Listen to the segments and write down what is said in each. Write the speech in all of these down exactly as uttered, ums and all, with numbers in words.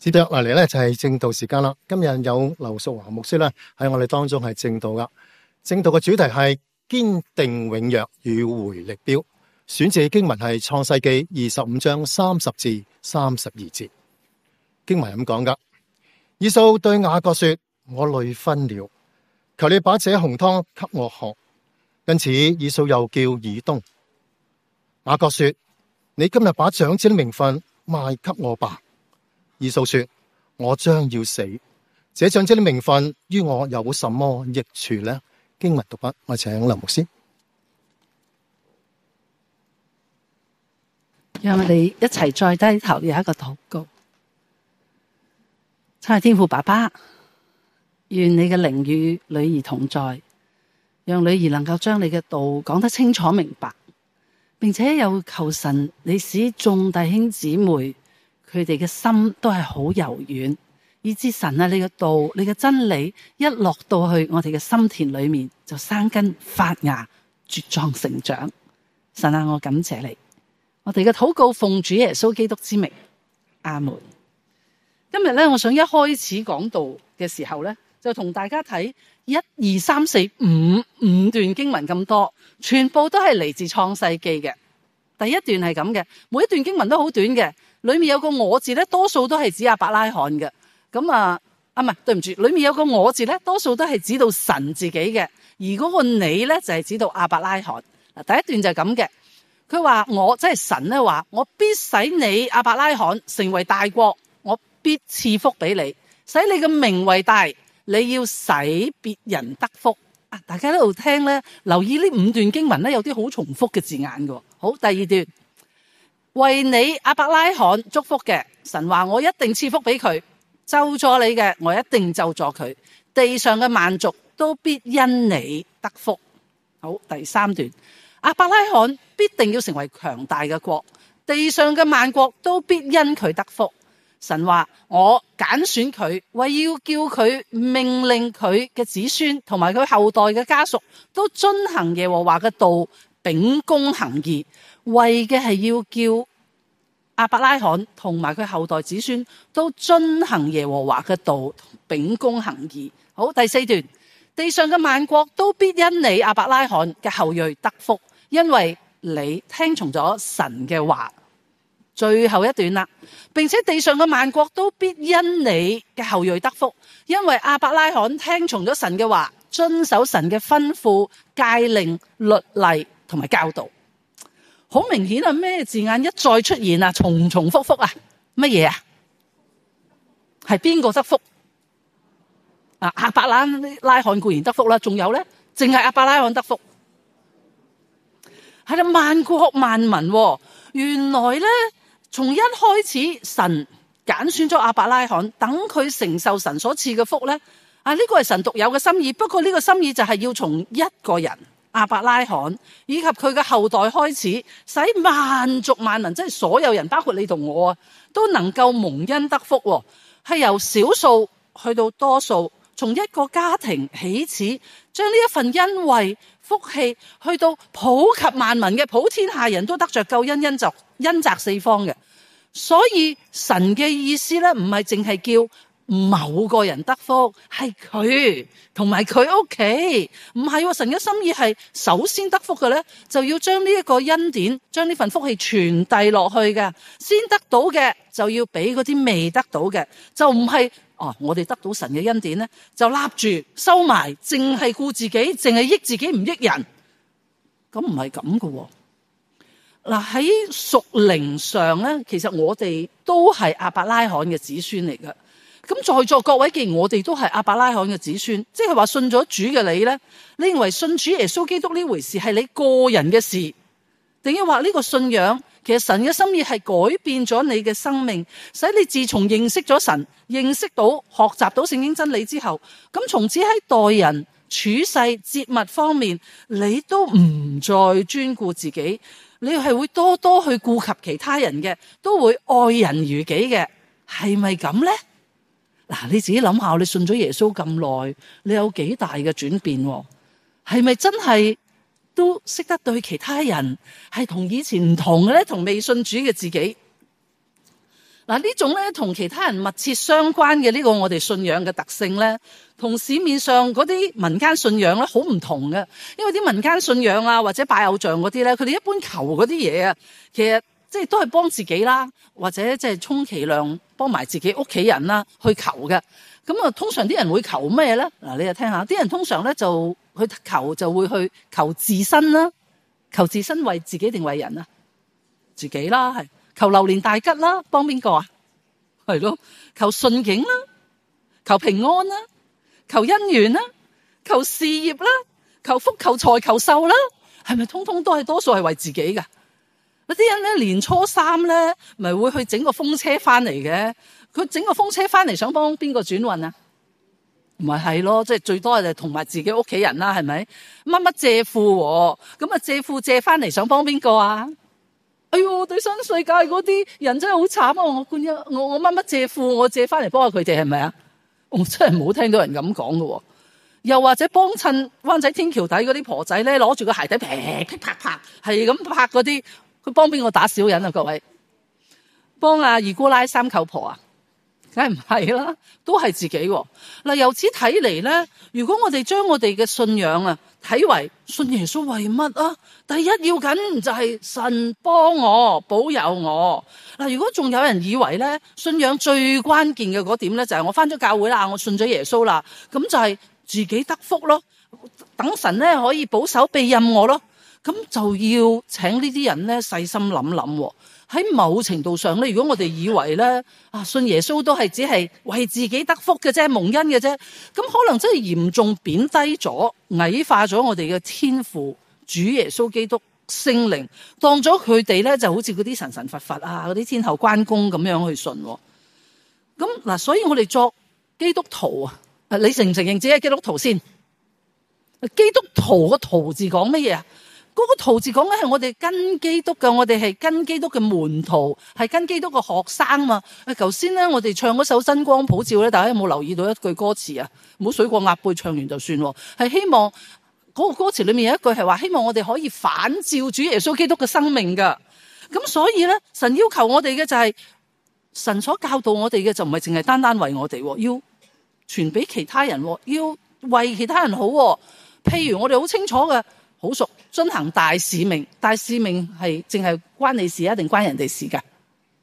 接着落嚟咧就係正道時間啦。今日有劉淑華牧師咧喺我哋當中係正道噶。正道嘅主題係堅定永約與回力鏢，選自經文係創世記二十五章三十至三十二節。經文咁講噶：以掃對雅各說，我淚昏了，求你把這紅湯給我喝。因此以掃又叫以東。雅各說，你今日把長子的名分賣給我吧。以掃說，我將要死，這長子的名分於我有什麼益處呢？經文讀畢，我請劉牧師。 讓我哋一齊再低頭有一個禱告。親愛天父爸爸，願你嘅靈與女兒同在，讓女兒能夠將你嘅道講得清楚明白，並且又求神你使眾弟兄姊妹佢哋嘅心都係好柔軟，以致神啊，你嘅道、你嘅真理一落到去我哋嘅心田裏面，就生根發芽，茁壯成長。神啊，我感謝你。我哋嘅禱告奉主耶穌基督之名，阿門。今日咧，我想一開始講道嘅時候咧，就同大家睇一二三四五五段經文咁多，全部都係嚟自創世記嘅。第一段係咁嘅，每一段經文都好短嘅。裏面有個我字咧，多數都係指亞伯拉罕嘅。咁啊，啊唔係，對唔住，裏面有個我字咧，多數都係指到神自己嘅。而嗰個你咧就係指到亞伯拉罕。嗱，第一段就係咁嘅。佢話我即係神咧話，我必使你亞伯拉罕成為大國，我必賜福俾你，使你嘅名為大，你要使別人得福。啊，大家喺度聽咧，留意呢五段經文咧，有啲好重複嘅字眼嘅。好，第二段。為你亞伯拉罕祝福嘅，神話我一定賜福俾佢；咒詛你嘅，我一定咒詛佢。地上嘅萬族都必因你得福。好，第三段，亞伯拉罕必定要成為強大嘅國，地上嘅萬國都必因佢得福。神話我揀選佢，為要叫佢命令佢嘅子孫同埋佢後代嘅家屬都遵行耶和華嘅道，秉公行義。為嘅係要叫亞伯拉罕同埋佢後代子孫都遵行耶和華嘅道，秉公行義。好，第四段，地上嘅萬國都必因你亞伯拉罕嘅後裔得福，因為你聽從咗神嘅話。最後一段啦，並且地上嘅萬國都必因你嘅後裔得福，因為亞伯拉罕聽從咗神嘅話，遵守神嘅吩咐、誡令、律例同埋教導。好明顯啊，咩字眼一再出現啊，重重複複啊，乜嘢啊？係邊個得福？啊，亞伯拉罕固然得福啦，仲有咧，淨係亞伯拉罕得福。係啦，萬國萬民，啊，原來咧，從一開始神揀選咗亞伯拉罕，等佢承受神所賜嘅福咧。啊，呢個係神獨有嘅心意，不過呢個心意就係要從一個人。亞伯拉罕以及佢嘅後代開始，使萬族萬民，即係所有人，包括你同我啊，都能夠蒙恩得福。係由少數去到多數，從一個家庭起始，將呢一份恩惠福氣去到普及萬民嘅，普天下人都得着救恩，恩澤恩澤四方嘅。所以神嘅意思咧，唔係淨係叫某個人得福，係佢同埋佢屋企，唔係神嘅心意係首先得福嘅咧，就要將呢一個恩典，將呢份福氣傳遞落去嘅，先得到嘅就要俾嗰啲未得到嘅，就唔係哦，我哋得到神嘅恩典咧，就立住收埋，淨係顧自己，淨係益自己唔益人，咁唔係咁嘅。嗱，喺屬靈上咧，其實我哋都係亞伯拉罕嘅子孫嚟嘅。咁在座各位，既然我哋都係亞伯拉罕嘅子孫，即係話信咗主嘅你咧，你認為信主耶穌基督呢回事係你個人嘅事，定係話呢個信仰其實神嘅心意係改變咗你嘅生命，使你自從認識咗神，認識到學習到聖經真理之後，咁從此喺待人處世接物方面，你都唔再專顧自己，你係會多多去顧及其他人嘅，都會愛人如己嘅，係咪咁咧？嗱，你自己諗下，你信咗耶穌咁耐，你有幾大嘅轉變？係咪真係都識得對其他人係同以前唔同嘅咧？同未信主嘅自己， 嗱，呢種咧同其他人密切相關嘅呢個我哋信仰嘅特性咧，同市面上嗰啲民間信仰咧好唔同嘅。因為啲民間信仰啊或者拜偶像嗰啲咧，佢哋一般求嗰啲嘢啊，其實即係都係幫自己啦，或者即係充其量幫埋自己屋企人啦去求嘅。咁啊，通常啲人會求咩咧？嗱，你就聽下，啲人通常咧就去求就會去求自身啦，求自身為自己定為人啊？自己啦，係。求流年大吉啦，幫邊個啊？係咯，求順境啦，求平安啦，求姻緣啦，求事業啦，求福、求財、求壽啦，係咪通通都係多數係為自己噶？有啲人咧年初三咧，咪會去整個風車翻嚟嘅。佢整個風車翻嚟想幫邊個轉運啊？唔係係咯，即係最多係同埋自己屋企人啦，係咪？乜乜借庫，咁啊借庫借翻嚟想幫邊個啊？哎喲，對新世界嗰啲人真係好慘啊！我官一我我乜乜借庫，我借翻嚟幫下佢哋，係咪啊？我真係冇聽到人咁講嘅。又或者幫襯灣仔天橋底嗰啲婆仔咧，攞住個鞋底噼噼啪啪，係咁拍嗰啲，佢幫邊個打小人啊？各位，幫阿二姑奶三舅婆啊？梗係唔係啦，都係自己喎。嗱，由此睇嚟咧，如果我哋將我哋嘅信仰啊睇為信耶穌為乜啊？第一要緊就係神幫我保佑我。嗱，如果仲有人以為咧信仰最關鍵嘅嗰點咧就係我返咗教會啦，我信咗耶穌啦，咁就係自己得福咯，等神咧可以保守庇蔭我咯，咁就要請呢啲人咧細心諗諗。喺某程度上咧，如果我哋以為咧啊信耶穌都係只係為自己得福嘅啫，蒙恩嘅啫，咁可能真係嚴重貶低咗、矮化咗我哋嘅天父主耶穌基督聖靈，當咗佢哋咧就好似嗰啲神神佛佛啊、嗰啲天后關公咁樣去信。咁嗱，所以我哋作基督徒啊，你承唔承認自己係基督徒先？基督徒個徒字講乜嘢啊？嗰個徒字講嘅係我哋跟基督嘅，我哋係跟基督嘅門徒，係跟基督嘅學生嘛。誒，頭先咧我哋唱嗰首真光普照咧，大家有冇留意到一句歌詞啊？唔好水過鴨背，唱完就算。係希望嗰個歌詞裏面有一句係話，希望我哋可以反照主耶穌基督嘅生命噶。咁所以咧，神要求我哋嘅就係、是、神所教導我哋嘅就唔係淨係單單為我哋，要傳俾其他人，要為其他人好。譬如我哋好清楚嘅。好熟，遵行大使命，大使命係淨係關你事啊，定關人哋事噶？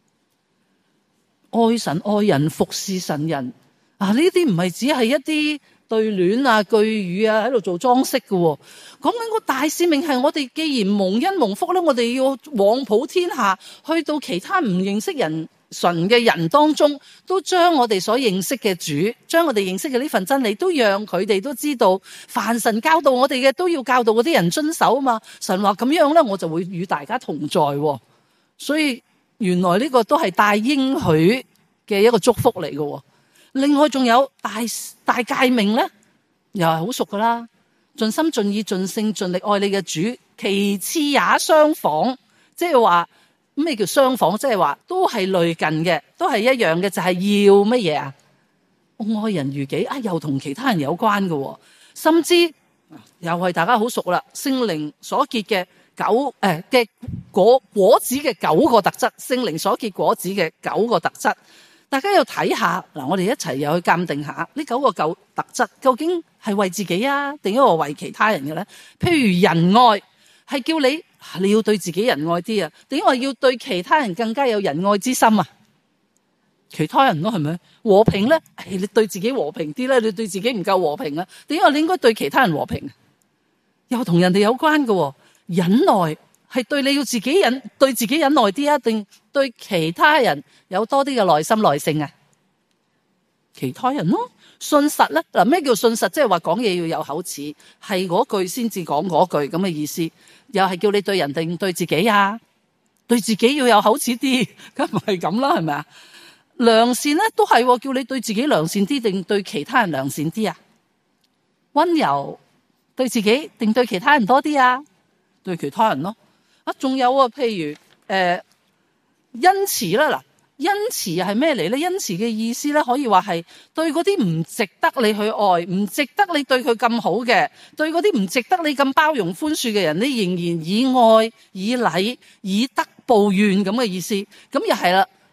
愛神愛人服侍神人啊，呢啲唔係只係一啲對聯啊句語啊喺度做裝飾嘅。講緊個大使命係我哋既然蒙恩蒙福咧，我哋要往普天下，去到其他唔認識人神嘅人當中，都將我哋所認識嘅主，將我哋認識嘅呢份真理，都讓佢哋都知道，凡神教導我哋嘅，都要教導嗰啲人遵守啊嘛。神話咁樣咧，我就會與大家同在。所以原來呢個都係帶應許嘅一個祝福嚟嘅。另外仲有大大誡命咧，又係好熟噶啦，盡心盡意盡性盡力愛你嘅主，其次也相仿，即係話。咩叫相仿？即係話都係類近嘅，都係一樣嘅，就係、是、要乜嘢啊？愛人如己啊，又同其他人有關嘅，甚至又係大家好熟啦。聖靈所結嘅九誒嘅、呃、果果子嘅九個特質，聖靈所結果子嘅九個特質，大家要睇下嗱，我哋一齊又去鑑定下呢九個九特質究竟係為自己啊，定係為其他人嘅咧？譬如仁愛係叫你。你要對自己仁愛啲啊？點解要對其他人更加有仁愛之心啊？其他人咯，係咪和平咧？你對自己和平啲咧，你對自己唔夠和平啊？點解你應該對其他人和平？又同人哋有關嘅。忍耐係對你要自己忍，對自己忍耐啲啊，定對其他人有多啲嘅耐心耐性啊？其他人咯。信實咧，嗱，咩叫信實？即係話講嘢要有口齒，係嗰句先至講嗰句咁嘅意思。又係叫你對人定對自己啊？對自己要有口齒啲，咁唔係咁啦，係咪啊？良善咧都係叫你對自己良善啲，定對其他人良善啲啊？溫柔對自己定對其他人多啲啊？對其他人咯。啊，仲有啊，譬如誒、呃、恩慈啦，嗱。恩慈係咩嚟咧？恩慈嘅意思咧，可以話係對嗰啲唔值得你去愛，唔值得你對佢咁好嘅，對嗰啲唔值得你咁包容寬恕嘅人，你仍然以愛、以禮、以德報怨咁嘅意思。咁又係啦，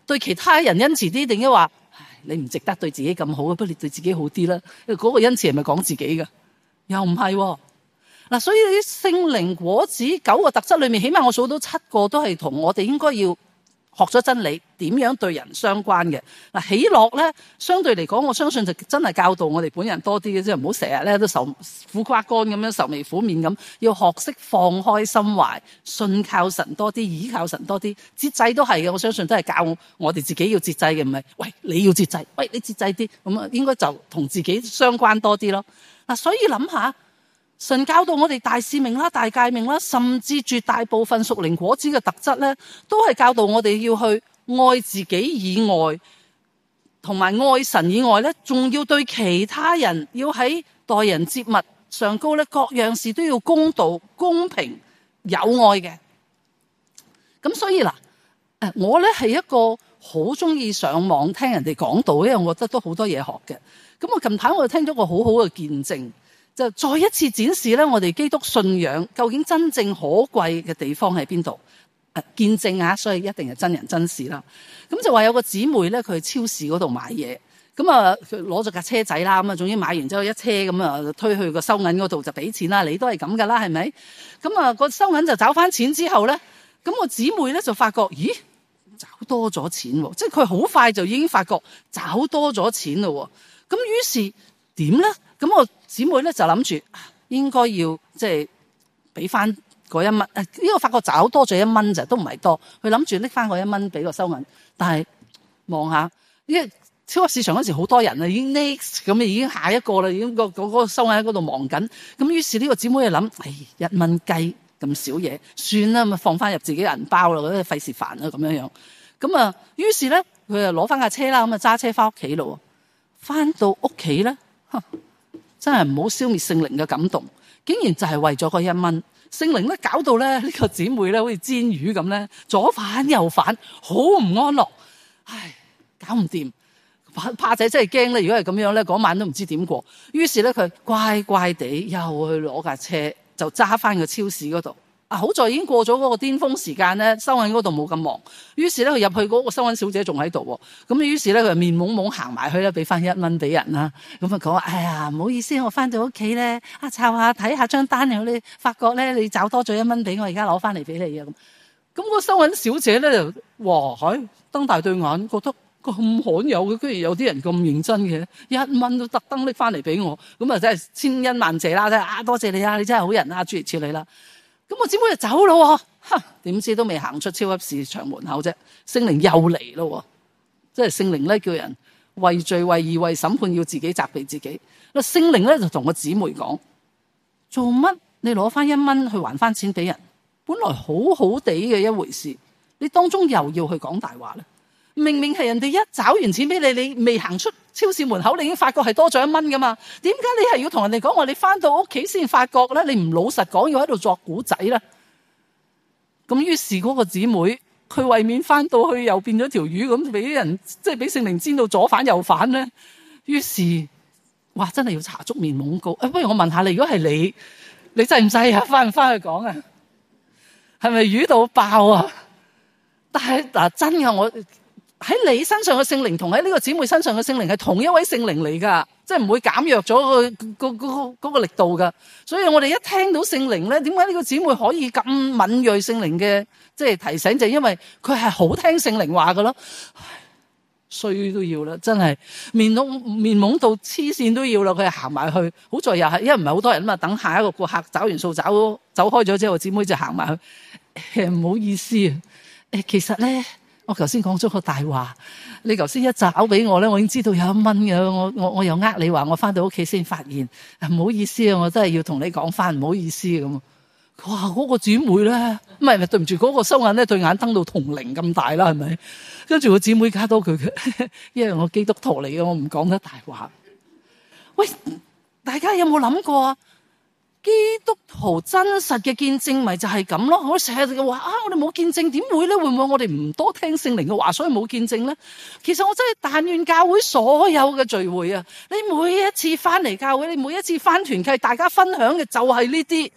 對其他人恩慈啲，定係話你唔值得對自己咁好，不如你對自己好啲啦？嗰個恩慈係咪講自己㗎？又唔係喎。嗱，所以啲聖靈果子九個特質裏面，起碼我數到七個都係同我哋應該要學咗真理點樣對人相關嘅。嗱，喜樂咧，相對嚟講，我相信就真係教導我哋本人多啲嘅，即係唔好成日咧都愁苦瓜乾咁樣愁眉苦面咁，要學識放開心懷，信靠神多啲，倚靠神多啲。節制都係嘅，我相信都係教我哋自己要節制嘅，唔係喂你要節制，喂你節制啲咁啊，應該就同自己相關多啲咯。嗱，所以諗下。神教導我哋大使命啦、大誡命啦，甚至絕大部分屬靈果子嘅特質咧，都係教導我哋要去愛自己以外，同埋愛神以外咧，仲要對其他人要喺待人接物上高咧，各樣事都要公道、公平、有愛嘅。咁所以嗱，誒，我咧係一個好中意上網聽人哋講道，因為我覺得都好多嘢學嘅。咁我近排我就聽咗個好好嘅見證。就再一次展示咧，我哋基督信仰究竟真正可貴嘅地方喺邊度？誒，見證啊，所以一定係真人真事啦。咁就話有個姊妹咧，佢去超市嗰度買嘢，咁啊，佢攞咗架車仔啦，咁啊，總之買完之後一車咁啊，推去個收銀嗰度就俾錢啦。你都係咁噶啦，係咪？咁啊，個收銀就找翻錢之後咧，咁個姊妹咧就發覺，咦，找多咗錢喎！即係佢好快就已經發覺找多咗錢咯。咁於是點咧？咁我姊妹咧就諗住應該要即係俾翻嗰一蚊，誒呢個發覺找多咗一蚊就都唔係多，佢諗住拎翻嗰一蚊俾個收銀，但係望下，因為超級市場嗰時好多人啊，已經 next 咁已經下一個啦，已經個嗰個收銀喺嗰度忙緊，咁於是呢個姊妹就諗，唉一蚊雞咁少嘢，算啦，咪放翻入自己銀包啦，嗰啲費事煩啦咁樣樣，咁啊，於是咧佢就攞翻架車啦，咁啊揸車翻屋企咯，翻到屋企咧。真係唔好消滅聖靈嘅感動，竟然就係為咗嗰一蚊，聖靈咧搞到咧呢個姊妹咧好似煎魚咁咧，左反右反，好唔安樂，唉，搞唔掂，怕怕仔真係驚咧。如果係咁樣咧，嗰晚都唔知點過。於是咧佢乖乖地又去攞架車，就揸翻個超市嗰度。啊，好在已經過咗嗰個巔峰時間咧，收銀嗰度冇咁忙。於是咧，佢入去嗰個收銀小姐仲喺度喎。咁於是咧，佢就面懵懵行埋去咧，俾翻一蚊俾人啦。咁啊講話，哎呀，唔好意思，我翻到屋企咧，啊，抄下睇下張單，你發覺咧，你找多咗一蚊俾我，而家攞翻嚟俾你啊。咁咁個收銀小姐咧就哇，係瞪大對眼，覺得咁罕有嘅，居然有啲人咁認真嘅，一蚊都特登拎翻嚟俾我。咁啊，真係千恩萬謝啦，真係啊，多謝你啊，你真係好人啊，諸如此類啦。咁我姊妹就走咯，吓，點知都未行出超級市場門口啫，聖靈又嚟咯，即係聖靈咧叫人為罪為義為審判要自己責備自己。嗱，聖靈咧就同個姊妹講：做乜你攞翻一蚊去還翻錢俾人？本來好好地嘅一回事，你當中又要去講大話咧？明明係人哋一找完錢俾你，你未行出超市門口，你已經發覺係多咗一蚊噶嘛？點解你係要同人哋講話？你翻到屋企先發覺咧？你唔老實講，要喺度作古仔咧？咁於是嗰個姊妹，佢為免翻到去又變咗條魚咁，俾人即係俾聖靈煎到左反右反咧。於是，哇！真係要搽足面懵膏。誒，不如我問下你，如果係你，你制唔制啊？翻唔翻去講啊？係咪魚到爆啊？但係嗱，真嘅我。喺你身上嘅聖靈同喺呢個姊妹身上嘅聖靈係同一位聖靈嚟噶，即係唔會減弱咗個個個嗰個力度噶。所以我哋一聽到聖靈咧，點解呢個姊妹可以咁敏銳聖靈嘅即係提醒，就係因為佢係好聽聖靈話噶咯。衰都要啦，真係面懵面懵到黐線都要啦。佢係行埋去，好在又係因為唔係好多人嘛，等下一個顧客找完數走走開咗之後，姊妹就行埋去。誒，唔好意思啊，誒，其實咧。我頭先講咗個大話，你頭先一找俾我咧，我已經知道有一蚊嘅，我我我又呃你話我翻到屋企先發現，唔好意思啊，我真係要同你講翻，唔好意思咁。哇，嗰、那個姊妹咧，唔係唔係對唔住，嗰、那個收銀咧對眼瞪到銅鈴咁大啦，係咪？跟住個姊妹加多句嘅，因為我基督徒嚟嘅，我唔講得大話。喂，大家有冇諗過啊？基督徒真實嘅見證咪就係咁咯？我成日就話啊，我哋冇見證點會咧？會唔會我哋唔多聽聖靈嘅話，所以冇見證咧？其實我真係但願教會所有嘅聚會啊，你每一次翻嚟教會，你每一次翻團契，大家分享嘅就係呢啲。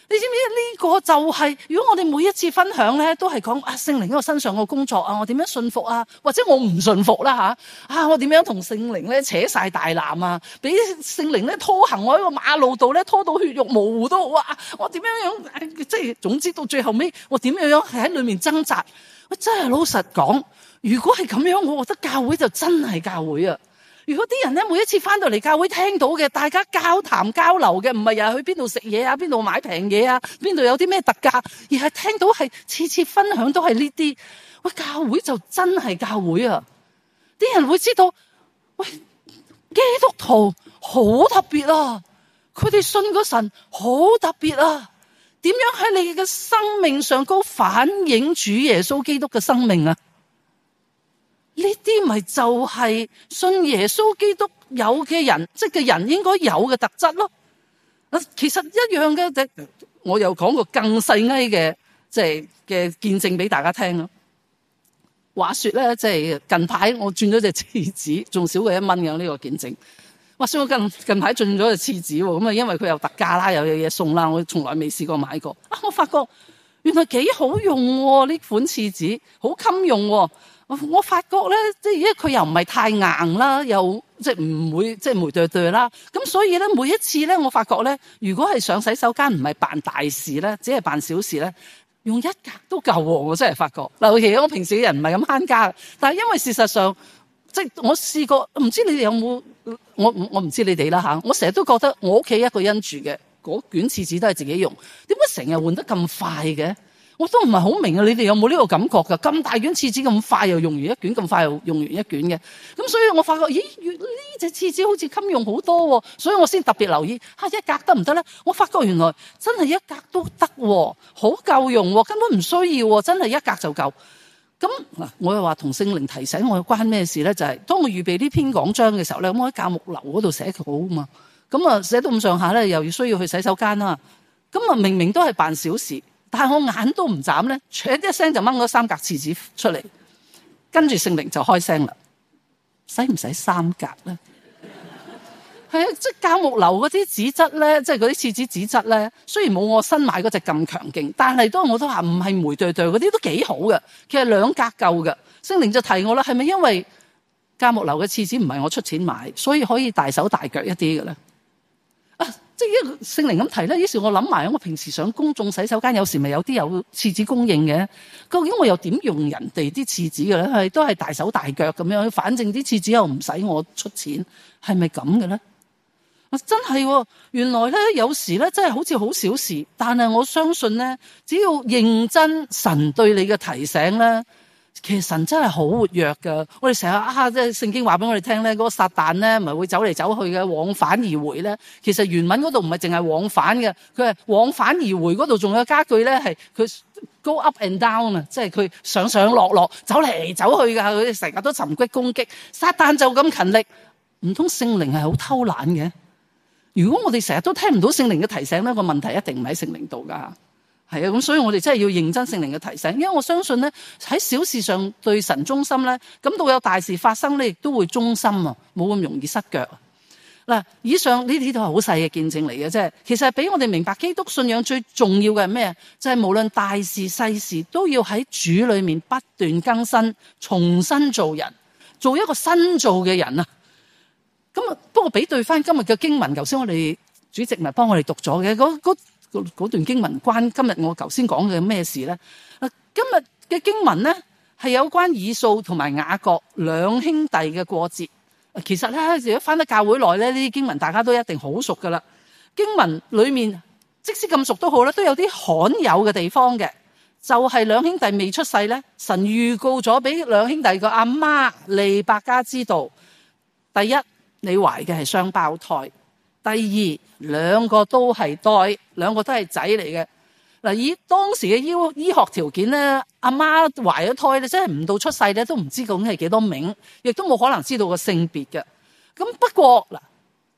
你知唔知呢個就係，如果我哋每一次分享咧，都係講啊聖靈喺我身上個工作啊，我點樣信服啊，或者我唔信服啦吓，啊我點樣同聖靈咧扯晒大纜啊，俾聖靈咧拖行我喺個馬路度咧，拖到血肉模糊都好啊，我點樣樣，即係總之到最後尾，我點樣樣係喺裏面掙扎。我真係老實講，如果係咁樣，我覺得教會就真係教會啊。如果啲人咧每一次翻到嚟教會聽到嘅，大家交談交流嘅，唔係又去邊度食嘢啊，邊度買平嘢啊，邊度有啲咩特價，而係聽到係次次分享都係呢啲，喂，教會就真係教會啊！啲人會知道，喂，基督徒好特別啊，佢哋信個神好特別啊，點樣喺你嘅生命上高反映主耶穌基督嘅生命啊？呢啲咪就係信耶穌基督有嘅人，即係嘅人應該有嘅特質咯。其實一樣嘅，我又講個更細埃嘅，即係嘅見證俾大家聽咯。話說咧，即係近排我轉咗隻廁紙，仲少過一蚊嘅呢個見證。話說我近近排轉咗隻廁紙，咁啊，因為佢有特價啦，又有嘢送啦，我從來未試過買過。啊，我發覺原來幾好用喎，呢款廁紙好襟用喎。我發覺咧，即係因為佢又唔係太硬啦，又即係唔會即係霉對對啦。咁所以咧，每一次咧，我發覺咧，如果係上洗手間唔係辦大事咧，只係辦小事咧，用一格都夠喎。我真係發覺嗱，其實我平時嘅人唔係咁慳家，但係因為事實上，即係我試過，唔知你哋有冇？我我唔知你哋啦吓。我成日都覺得我屋企一個人住嘅，嗰卷廁紙都係自己用，點解成日換得咁快嘅？我都唔係好明啊！你哋有冇呢個感覺㗎？咁大卷廁紙咁快又用完一卷，咁快又用完一卷嘅。咁所以我發覺，咦，呢隻廁紙好似襟用好多喎，所以我先特別留意嚇、啊、一格得唔得咧？我發覺原來真係一格都得喎，好夠用喎，根本唔需要喎，真係一格就夠。咁嗱，我又話同聖靈提醒我關咩事咧？就係、是、當我預備呢篇講章嘅時候咧，咁我喺教牧樓嗰度寫好啊嘛。咁啊寫到咁上下咧，又要需要去洗手間啦。咁啊明明都係辦小事。但係我眼都唔眨咧，唰一聲就掹咗三格廁紙出嚟，跟住聖靈就開聲啦。使唔使三格咧？係啊，即係教牧樓嗰啲紙質咧，即係嗰啲廁紙紙質咧，雖然冇我新買嗰隻咁強勁，但係都我都話唔係霉對對嗰啲都幾好嘅。其實兩格夠嘅。聖靈就提我啦，係咪因為教牧樓嘅廁紙唔係我出錢買，所以可以大手大腳一啲嘅咧？即係一個聖靈咁提咧，於是我諗埋，我平時上公眾洗手間，有時咪有啲有廁紙供應嘅。究竟我又點用人哋啲廁紙嘅咧？係都係大手大腳咁樣，反正啲廁紙又唔使我出錢，係咪咁嘅咧？啊，真係喎！原來咧有時咧真係好似好小事，但係我相信咧，只要認真神對你嘅提醒咧。其實神真係好活躍噶，我哋成日啊，即係聖經話俾我哋聽咧，嗰個撒旦咧唔係會走嚟走去嘅，往返而回咧。其實原文嗰度唔係淨係往返嘅，佢係往返而回嗰度仲有加句咧，係佢 go up and down 啊，即係佢上上落落，走嚟走去噶，佢哋成日都尋擊攻擊。撒旦就咁勤力，唔通聖靈係好偷懶嘅？如果我哋成日都聽唔到聖靈嘅提醒咧，個問題一定唔喺聖靈度噶。係啊，咁所以我哋真係要認真聖靈嘅提醒，因為我相信咧喺小事上對神忠心咧，咁到有大事發生咧，亦都會忠心啊，冇咁容易失腳。嗱，以上呢啲都係好細嘅見證嚟嘅啫，其實係俾我哋明白基督信仰最重要嘅係咩？就係無論大事細事都要喺主裏面不斷更新，重新做人，做一個新造嘅人啊。咁啊，不過比對翻今日嘅經文，頭先我哋主席咪幫我哋讀咗嘅嗰嗰。嗰段經文關今日我頭先講嘅咩事咧？今日嘅經文咧係有關以掃同埋雅各兩兄弟嘅過節。其實咧，如果翻得教會內咧，呢啲經文大家都一定好熟噶啦。經文裏面即使咁熟都好啦，都有啲罕有嘅地方嘅。就係、是、兩兄弟未出世咧，神預告咗俾兩兄弟個阿媽利百加知道：第一，你懷嘅係雙胞胎。第二，兩個都係胎，兩個都係仔嚟嘅。嗱，以當時嘅醫醫學條件咧，阿媽懷咗胎咧，真係唔到出世咧都唔知究竟係幾多名，亦都冇可能知道個性別嘅。咁不過嗱，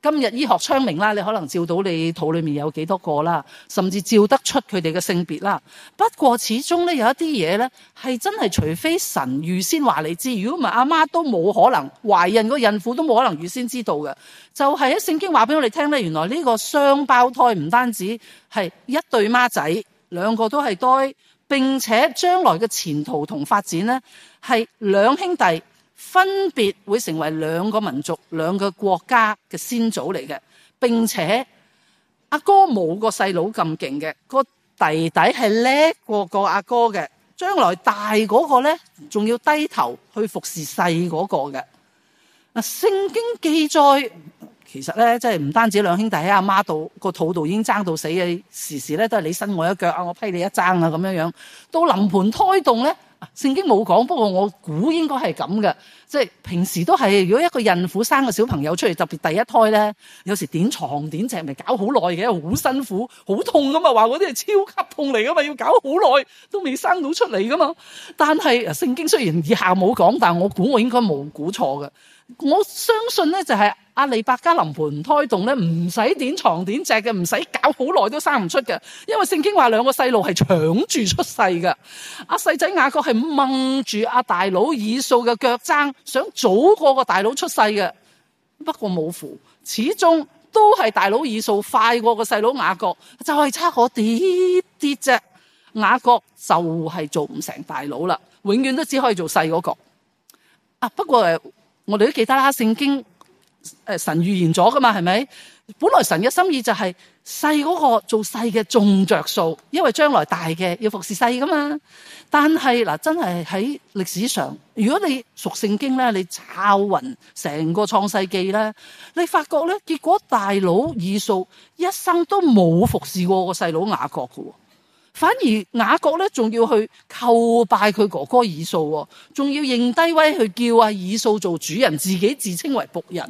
今日醫學昌明啦，你可能照到你肚裏面有幾多個啦，甚至照得出佢哋嘅性別啦。不過始終咧有一啲嘢咧係真係，除非神預先話你知，如果唔係阿媽都冇可能，懷孕個孕婦都冇可能預先知道嘅。就係喺聖經話俾我哋聽咧，原來呢個雙胞胎唔單止係一對孖仔，兩個都係胎，並且將來嘅前途同發展咧係兩兄弟。分別會成為兩個民族、兩個國家嘅先祖嚟嘅，並且阿哥冇個細佬咁勁嘅，個弟弟係叻過個阿哥嘅，將來大嗰個咧仲要低頭去服侍細嗰個嘅。嗱，聖經記載其實咧，即係唔單止兩兄弟喺阿媽度個肚度已經爭到死嘅，時時咧都係你伸我一腳啊，我批你一爭啊咁樣樣。到臨盆胎動咧。聖經冇講，不過我估應該係咁嘅，即係平時都係。如果一個孕婦生個小朋友出嚟，特別第一胎咧，有時點床點席咪搞好耐嘅，好辛苦，好痛噶嘛，話嗰啲係超級痛嚟噶嘛，要搞好耐都未生到出嚟噶嘛。但係聖經雖然以下冇講，但我估我應該冇估錯嘅。我相信咧就係阿利百加臨盆胎動咧，唔使點床點席嘅，唔使搞好耐都生唔出嘅，因為聖經話兩個細路係搶住出世嘅。阿細仔雅各係掹住阿大佬以掃嘅腳踭，想早過個大佬出世嘅，不過冇符，始終都係大佬以掃快過個細佬雅各，就係、是、差嗰啲啲啫。雅各就係做唔成大佬啦，永遠都只可以做細嗰個。啊，不過誒。我哋都記得啦，聖經誒神預言咗噶嘛，係咪？本來神嘅心意就係細嗰個做細嘅重着數，因為將來大嘅要服侍細噶嘛。但係嗱，真係喺歷史上，如果你熟聖經咧，你抄勻成個創世記咧，你發覺咧，結果大佬以掃一生都冇服侍過個細佬雅各噶。反而雅各咧，仲要去叩拜佢哥哥以掃，仲要認低威去叫阿以掃做主人，自己自稱為僕人。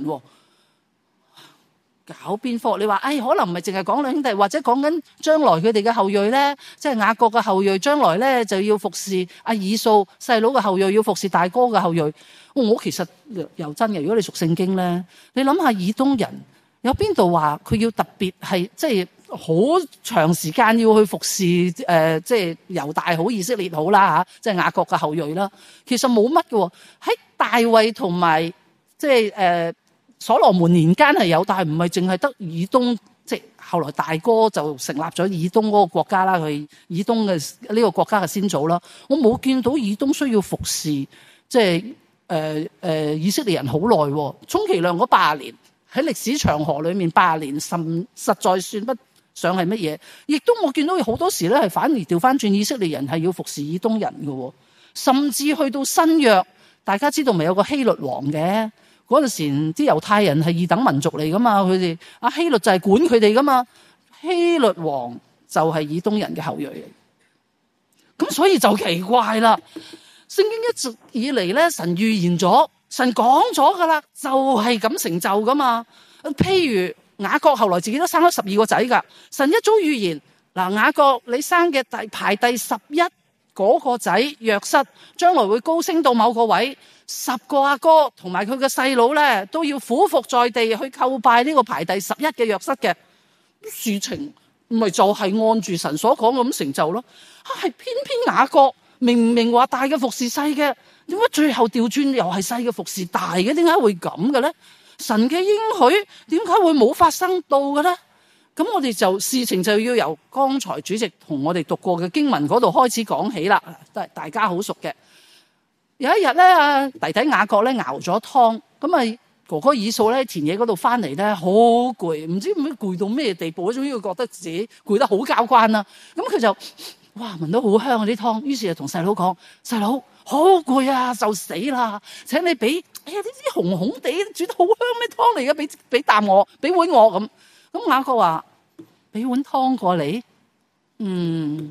搞邊科？你話，哎，可能唔係淨係講兩兄弟，或者講緊將來佢哋嘅後裔咧，即係雅各嘅後裔，將來咧就要服侍阿以掃細佬嘅後裔，要服侍大哥嘅後裔。我其實又真嘅，如果你熟聖經咧，你諗下以東人有邊度話佢要特別係即係？好長時間要去服侍誒、呃，即係猶大好以色列好啦嚇，即係雅各嘅後裔啦。其實冇乜嘅，喺大衛同埋即係誒、呃、所羅門年間係有，但係唔係淨係得以東，即係後來大哥就成立咗以東嗰個國家啦。佢以東嘅呢個國家嘅先祖啦，我冇見到以東需要服侍即係誒誒以色列人好耐，充其量嗰八十年喺歷史長河裏面，八十年甚實在算不上係乜嘢，亦都我見到好多時咧，係反而調翻轉以色列人係要服侍以東人嘅，甚至去到新約，大家知道咪有個希律王嘅嗰陣時，啲猶太人係二等民族嚟噶嘛，佢哋阿希律就係管佢哋噶嘛，希律王就係以東人嘅後裔嚟，咁所以就奇怪啦。聖經一直以嚟咧，神預言咗，神講咗噶啦，就係咁成就噶嘛。譬如雅各後來自己都生咗十二個仔噶，神一早預言嗱，雅各你生嘅第排第十一嗰個仔約瑟，將來會高升到某個位，十個阿哥同埋佢嘅細佬咧都要俯伏在地去叩拜呢個排第十一嘅約瑟嘅事情，咪就係按住神所講咁成就咯。係偏偏雅各明明話大嘅服侍細嘅，點解最後調轉又係細嘅服侍大嘅？點解會咁嘅咧？神嘅應許點解會冇發生到嘅咧？咁我哋就事情就要由剛才主席同我哋讀過嘅經文嗰度開始講起啦，都係大家好熟嘅。有一日咧，啊弟弟雅各咧熬咗湯，咁啊哥哥以掃咧田野嗰度翻嚟咧，好攰，唔知點解攰到咩地步，總之佢覺得自己攰得好交關啦。咁佢就哇聞到好香啊啲湯，於是就同細佬講：細佬好攰啊，就死啦！請你俾，哎呀呢啲紅紅地煮得好香咩湯嚟嘅，俾俾啖我，俾碗我咁。咁雅各話：俾碗湯過嚟，嗯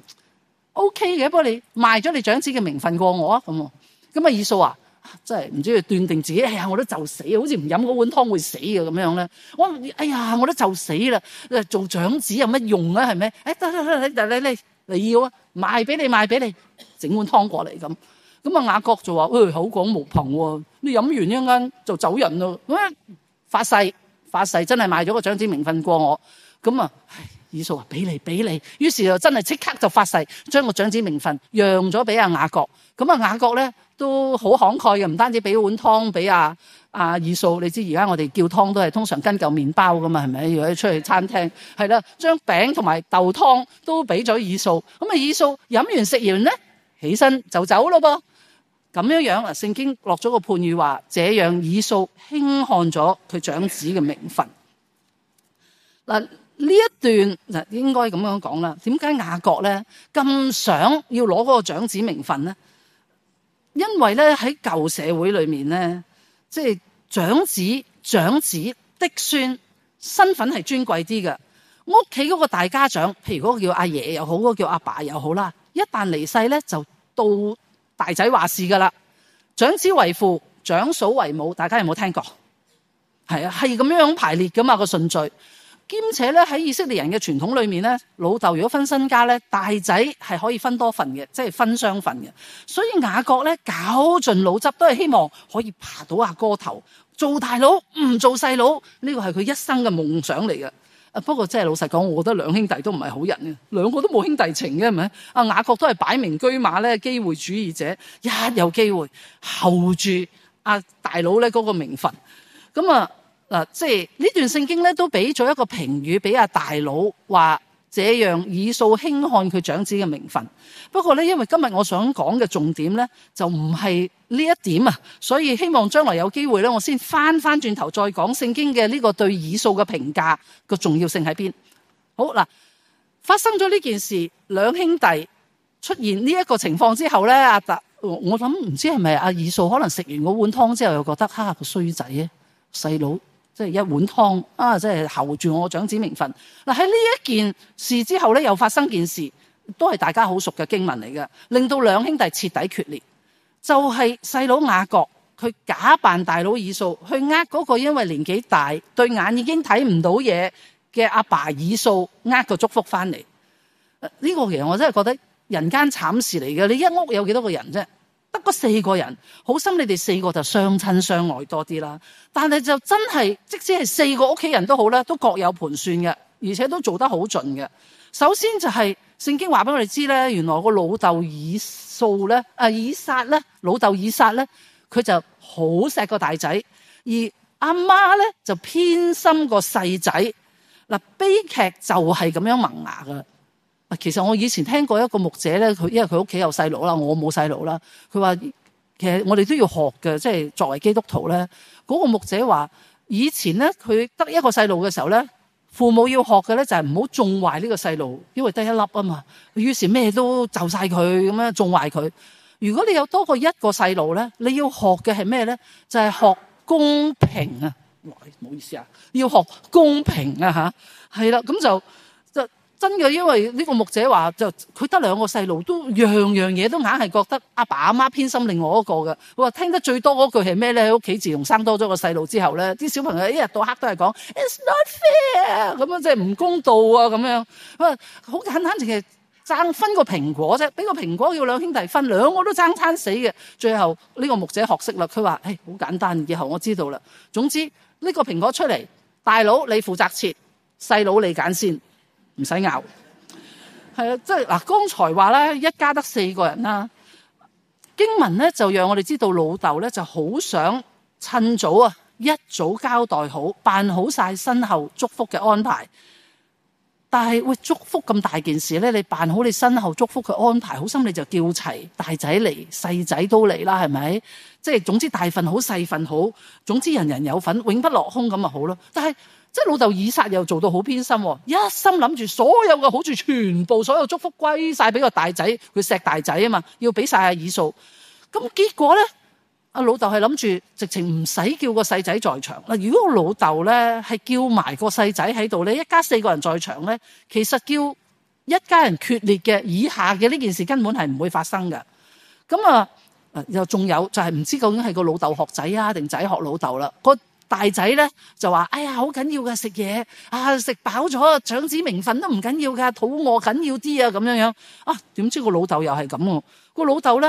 OK 嘅，不過你賣咗你長子嘅名分過我啊咁。咁啊以掃話：真係唔知佢斷定自己，哎呀我都就死，好似唔飲嗰碗湯會死嘅咁樣咧。我哎呀我都就死啦，做長子有乜用啊？係咪？誒得得得，你你你你要啊，賣俾你賣俾你，整碗湯過嚟咁。咁啊雅各就話：誒、哎、口講無憑喎，你飲完一陣間就走人咯。咁發誓發誓真係賣咗個長子名分過我。咁啊，以掃話俾你俾你，於是就真係即刻就發誓將個長子名分讓咗俾阿雅各。咁啊雅各咧都好慷慨嘅，唔單止俾碗湯俾阿阿以掃，你知而家我哋叫湯都係通常跟嚿麵包噶嘛，係咪？如果出去餐廳係啦，將餅同埋豆湯都俾咗以掃。咁啊以掃飲完食完咧，起身就走咯噃。咁樣樣啊，聖經落咗個判語話，這樣以掃輕看咗佢長子嘅名分。嗱，呢一段嗱應該咁樣講啦。點解雅各咧咁想要攞嗰個長子名分咧？因為咧喺舊社會裏面咧，即係長子、長子的孫身份係尊貴啲嘅。屋企嗰個大家長，譬如嗰個叫阿爺又好，嗰個叫阿爸又好啦，一旦離世咧，就到大仔話事噶啦。長子為父，長嫂為母，大家有冇聽過？係啊，係咁樣排列噶嘛個順序。兼且咧喺以色列人嘅傳統裏面咧，老豆如果分身家咧，大仔係可以分多份嘅，即係分雙份嘅。所以雅各咧絞盡腦汁，都係希望可以爬到阿哥頭，做大佬唔做細佬，呢個係佢一生嘅夢想嚟嘅。啊，不過真係老實講，我覺得兩兄弟都唔係好人嘅，兩個都冇兄弟情嘅，係咪？阿雅各都係擺明車馬咧，機會主義者，一有機會候住阿大佬咧嗰個名分。咁啊〜嗱，即係呢段聖經咧，都俾咗一個評語俾阿大佬，話這樣以掃輕看佢長子嘅名分。不過咧，因為今日我想講嘅重點咧，就唔係呢一點啊，所以希望將來有機會咧，我先翻翻轉頭再講聖經嘅呢個對以掃嘅評價個重要性喺邊。好嗱，發生咗呢件事，兩兄弟出現呢一個情況之後咧，阿達，我諗唔知係咪阿以掃可能食完嗰碗湯之後又覺得哈個衰仔啊，細佬。即係一碗湯啊！即係候住我長子名分。嗱，喺呢一件事之後咧，又發生件事，都係大家好熟嘅經文嚟嘅，令到兩兄弟徹底決裂。就係細佬雅各，佢假扮大佬以掃，去呃嗰個因為年紀大、對眼已經睇唔到嘢嘅阿爸以掃，呃個祝福翻嚟。呢個其實我真係覺得人間慘事嚟嘅。你一屋有幾多個人啫？得嗰四個人，好心你哋四個就相親相愛多啲啦。但係就真係，即使係四個屋企人都好啦，都各有盤算嘅，而且都做得好盡嘅。首先就係、是、聖經話俾我哋知咧，原來個老豆以掃咧，啊以撒咧，老豆以撒咧，佢就好錫個大仔，而阿媽咧就偏心個細仔。嗱，悲劇就係咁樣萌芽噶。其實我以前聽過一個牧者咧，佢因為佢屋企有細佬啦，我冇細佬啦。佢話其實我哋都要學嘅，即係作為基督徒咧，嗰個牧者話以前咧佢得一個細路嘅時候咧，父母要學嘅咧就係唔好縱壞呢個細路，因為得一粒啊嘛。於是咩都就晒佢咁樣縱壞佢。如果你有多過一個細路咧，你要學嘅係咩咧？就係學公平啊！唔好意思啊，要學公平啊吓，係啦，咁就。真嘅，因為呢個牧者話就佢得兩個細路，都樣樣嘢都硬係覺得阿爸阿媽偏心另外一個嘅。佢話聽得最多嗰句係咩咧？喺屋企自從生多咗個細路之後咧，啲小朋友一日到黑都係講 It's not fair 咁樣，即係唔公道啊咁樣。佢話好簡單，淨係爭分個蘋果啫，俾個蘋果要兩兄弟分，兩個都爭餐死嘅。最後呢個牧者學識啦，佢話誒好簡單，以後我知道啦。總之呢個蘋果出嚟，大佬你負責切，細佬你揀先。唔使拗，係啊，即係嗱，剛才話咧，一家得四個人啦。經文咧就讓我哋知道老豆咧就好想趁早啊，一早交代好，辦好晒身後祝福嘅安排。但係喂，祝福咁大件事咧，你辦好你身後祝福嘅安排，好心你就叫齊大仔嚟，細仔都嚟啦，係咪？即係總之大份好，細份好，總之人人有份，永不落空咁咪好咯。但係即係老豆以撒又做到好偏心，一心諗住所有嘅好處全部所有祝福歸晒俾個大仔，佢錫大仔啊嘛，要俾晒阿以掃。咁結果咧，阿老豆係諗住直情唔使叫個細仔在場嗱。如果個老豆咧係叫埋個細仔喺度咧，一家四個人在場咧，其實叫一家人決裂嘅以下嘅呢件事根本係唔會發生嘅。咁啊，又仲有就係唔知究竟係個老豆學仔啊，定仔學老豆啦。個大仔咧就話：哎呀，好緊要噶，食嘢啊，食飽咗，長子名分都唔緊要噶，肚餓緊要啲啊，咁樣樣啊。點知個老豆又係咁喎？個老豆咧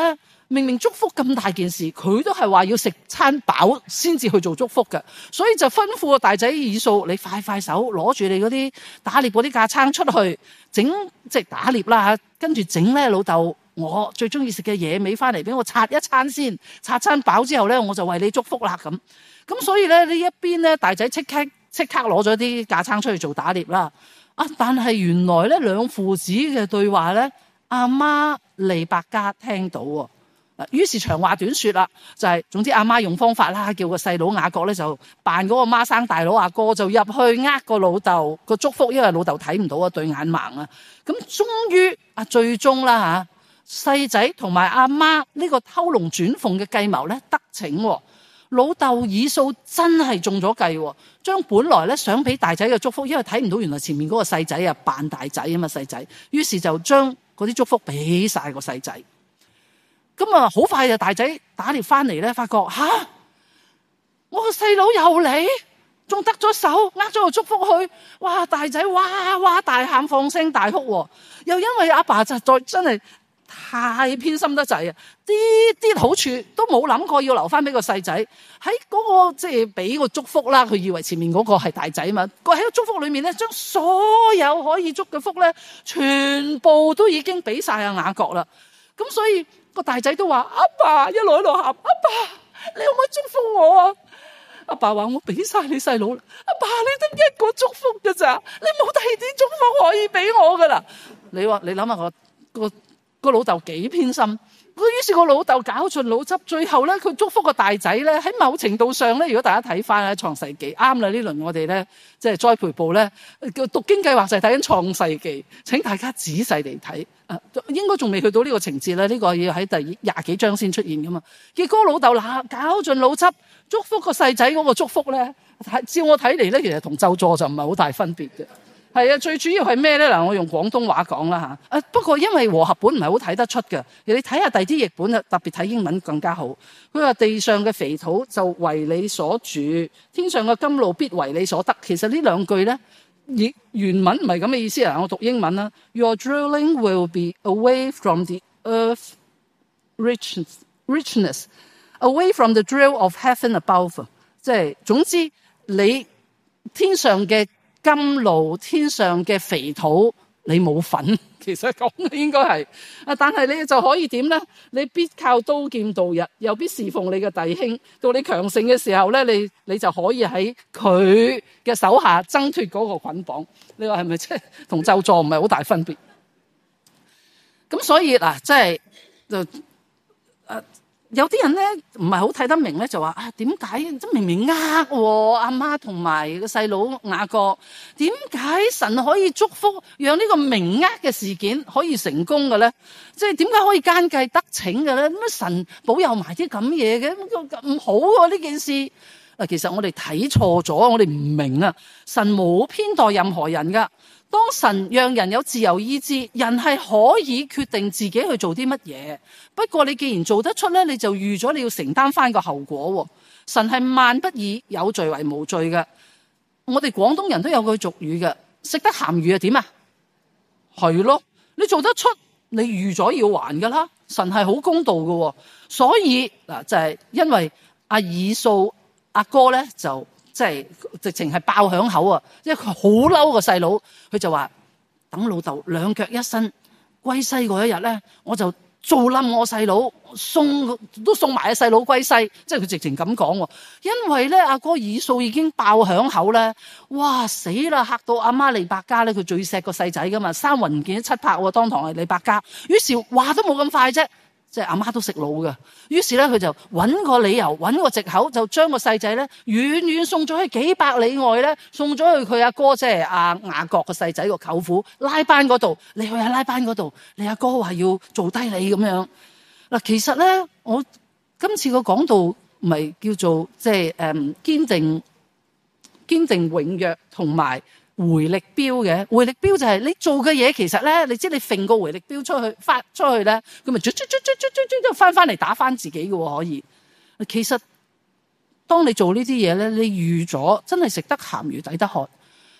明明祝福咁大件事，佢都係話要食餐飽先至去做祝福嘅，所以就吩咐個大仔以掃，你快快手攞住你嗰啲打獵嗰啲架撐出去整，即係打獵啦，跟住整咧老豆我最中意食嘅野味翻嚟俾我刷一餐先，刷餐飽之後咧我就為你祝福啦咁。咁所以咧呢一邊咧大仔即刻即刻攞咗啲架撐出去做打獵啦。啊！但係原來咧兩父子嘅對話咧，阿媽利百加聽到喎。於是長話短說啦，就係、是、總之阿媽用方法啦，叫個細佬雅各咧就扮嗰個孖生大佬阿哥，就入去呃個老豆個祝福，因為老豆睇唔到啊，對眼盲啊。咁終於啊，最終啦嚇，細仔同埋阿媽呢個偷龍轉鳳嘅計謀咧得逞喎。老豆以掃真係中咗計喎，將本來咧想俾大仔嘅祝福，因為睇唔到原來前面嗰個細仔啊扮大仔啊嘛細仔，於是就將嗰啲祝福俾晒個細仔。咁啊好快就大仔打獵翻嚟咧，發覺吓、啊、我個細佬又嚟，仲得咗手，呃咗個祝福去。哇！大仔哇哇大喊放聲大哭喎，又因為阿爸實在真係太偏心得滯啊！啲啲好處都冇諗過要留翻俾個細仔，喺嗰個即係俾個祝福啦。佢以為前面嗰個係大仔嘛，佢喺個祝福裏面咧，將所有可以祝嘅福咧，全部都已經俾晒阿雅各啦。咁所以個大仔都話：阿爸，一路一路喊，阿爸，你可唔可以祝福我啊？阿爸話：我俾晒你細佬啦。阿爸，你得一個祝福噶咋，你冇第二啲祝福可以俾我噶啦。你話你諗下個個。個老豆幾偏心，佢於是個老豆搞盡腦汁，最後咧佢祝福個大仔咧，喺某程度上咧，如果大家睇翻咧創世記，啱啦呢輪我哋咧即係栽培部咧叫讀經計劃就係睇緊創世記，請大家仔細地睇，啊應該仲未去到呢個情節咧，呢、這個要喺第廿幾章先出現噶嘛。結果老豆嗱搞盡腦汁，祝福個細仔嗰個祝福咧，照我睇嚟咧，其實同咒詛就唔係好大分別嘅。係啊，最主要係咩咧？嗱，我用廣東話講啦嚇。啊，不過因為和合本唔係好睇得出嘅，你睇下第啲譯本啊，特別睇英文更加好。佢話地上嘅肥土就為你所住，天上嘅甘露必為你所得。其實呢兩句咧，原原文唔係咁嘅意思啊。我讀英文啦 ，Your dwelling will be away from the earth richness, richness, away from the drill of heaven above。即係總之，你天上嘅甘露，天上嘅肥土，你冇份。其實講嘅應該係啊，但係你就可以點咧？你必靠刀劍度日，又必侍奉你嘅弟兄。到你強盛嘅時候咧，你你就可以喺佢嘅手下掙脫嗰個捆綁。你話係咪即係同咒詛唔係好大分別？咁所以嗱，即係就誒。有啲人咧唔係好睇得明咧，就話啊點解即明明呃喎阿媽同埋個細佬雅各，點解神可以祝福讓呢個明呃嘅事件可以成功嘅咧？即係點解可以奸計得逞嘅咧？乜神保佑埋啲咁嘢嘅咁好喎呢件事？嗱，其實我哋睇錯咗，我哋唔明啊！神冇偏待任何人噶。當神讓人有自由意志，人係可以決定自己去做啲乜嘢。不過你既然做得出咧，你就預咗你要承擔翻個後果。神係萬不以有罪為無罪嘅。我哋廣東人都有句俗語嘅，食得鹹魚係點啊？係咯，你做得出，你預咗要還噶啦。神係好公道嘅，所以嗱就係因為阿以掃阿哥咧就。即係直情係爆響口啊！因為佢好嬲個細佬，佢就話：等老豆兩腳一伸歸西嗰一日咧，我就做冧我細佬，送都送埋阿細佬歸西。即係佢直情咁講喎。因為咧阿哥以掃已經爆響口咧，哇死啦！嚇到阿媽利百加咧，佢最錫個細仔噶嘛，三魂唔見七魄喎，當堂係利百加。於是話都冇咁快啫。即係阿媽都食腦㗎，於是咧佢就揾個理由，揾個藉口，就將個細仔咧遠遠送咗去幾百里外咧，送咗去佢阿哥，即係阿雅各個細仔個舅父拉班嗰度。你去阿拉班嗰度，你阿哥話要做低你咁樣。嗱，其實咧，我今次個講道咪叫做即係誒堅定堅定永約同埋回力標嘅。回力標就係你做嘅嘢，其實咧，你知你揈個回力標出去，發出去咧，佢咪捽捽捽捽捽捽捽翻翻嚟打翻自己嘅可以。其實當你做呢啲嘢咧，你預咗真係食得鹹魚抵得渴。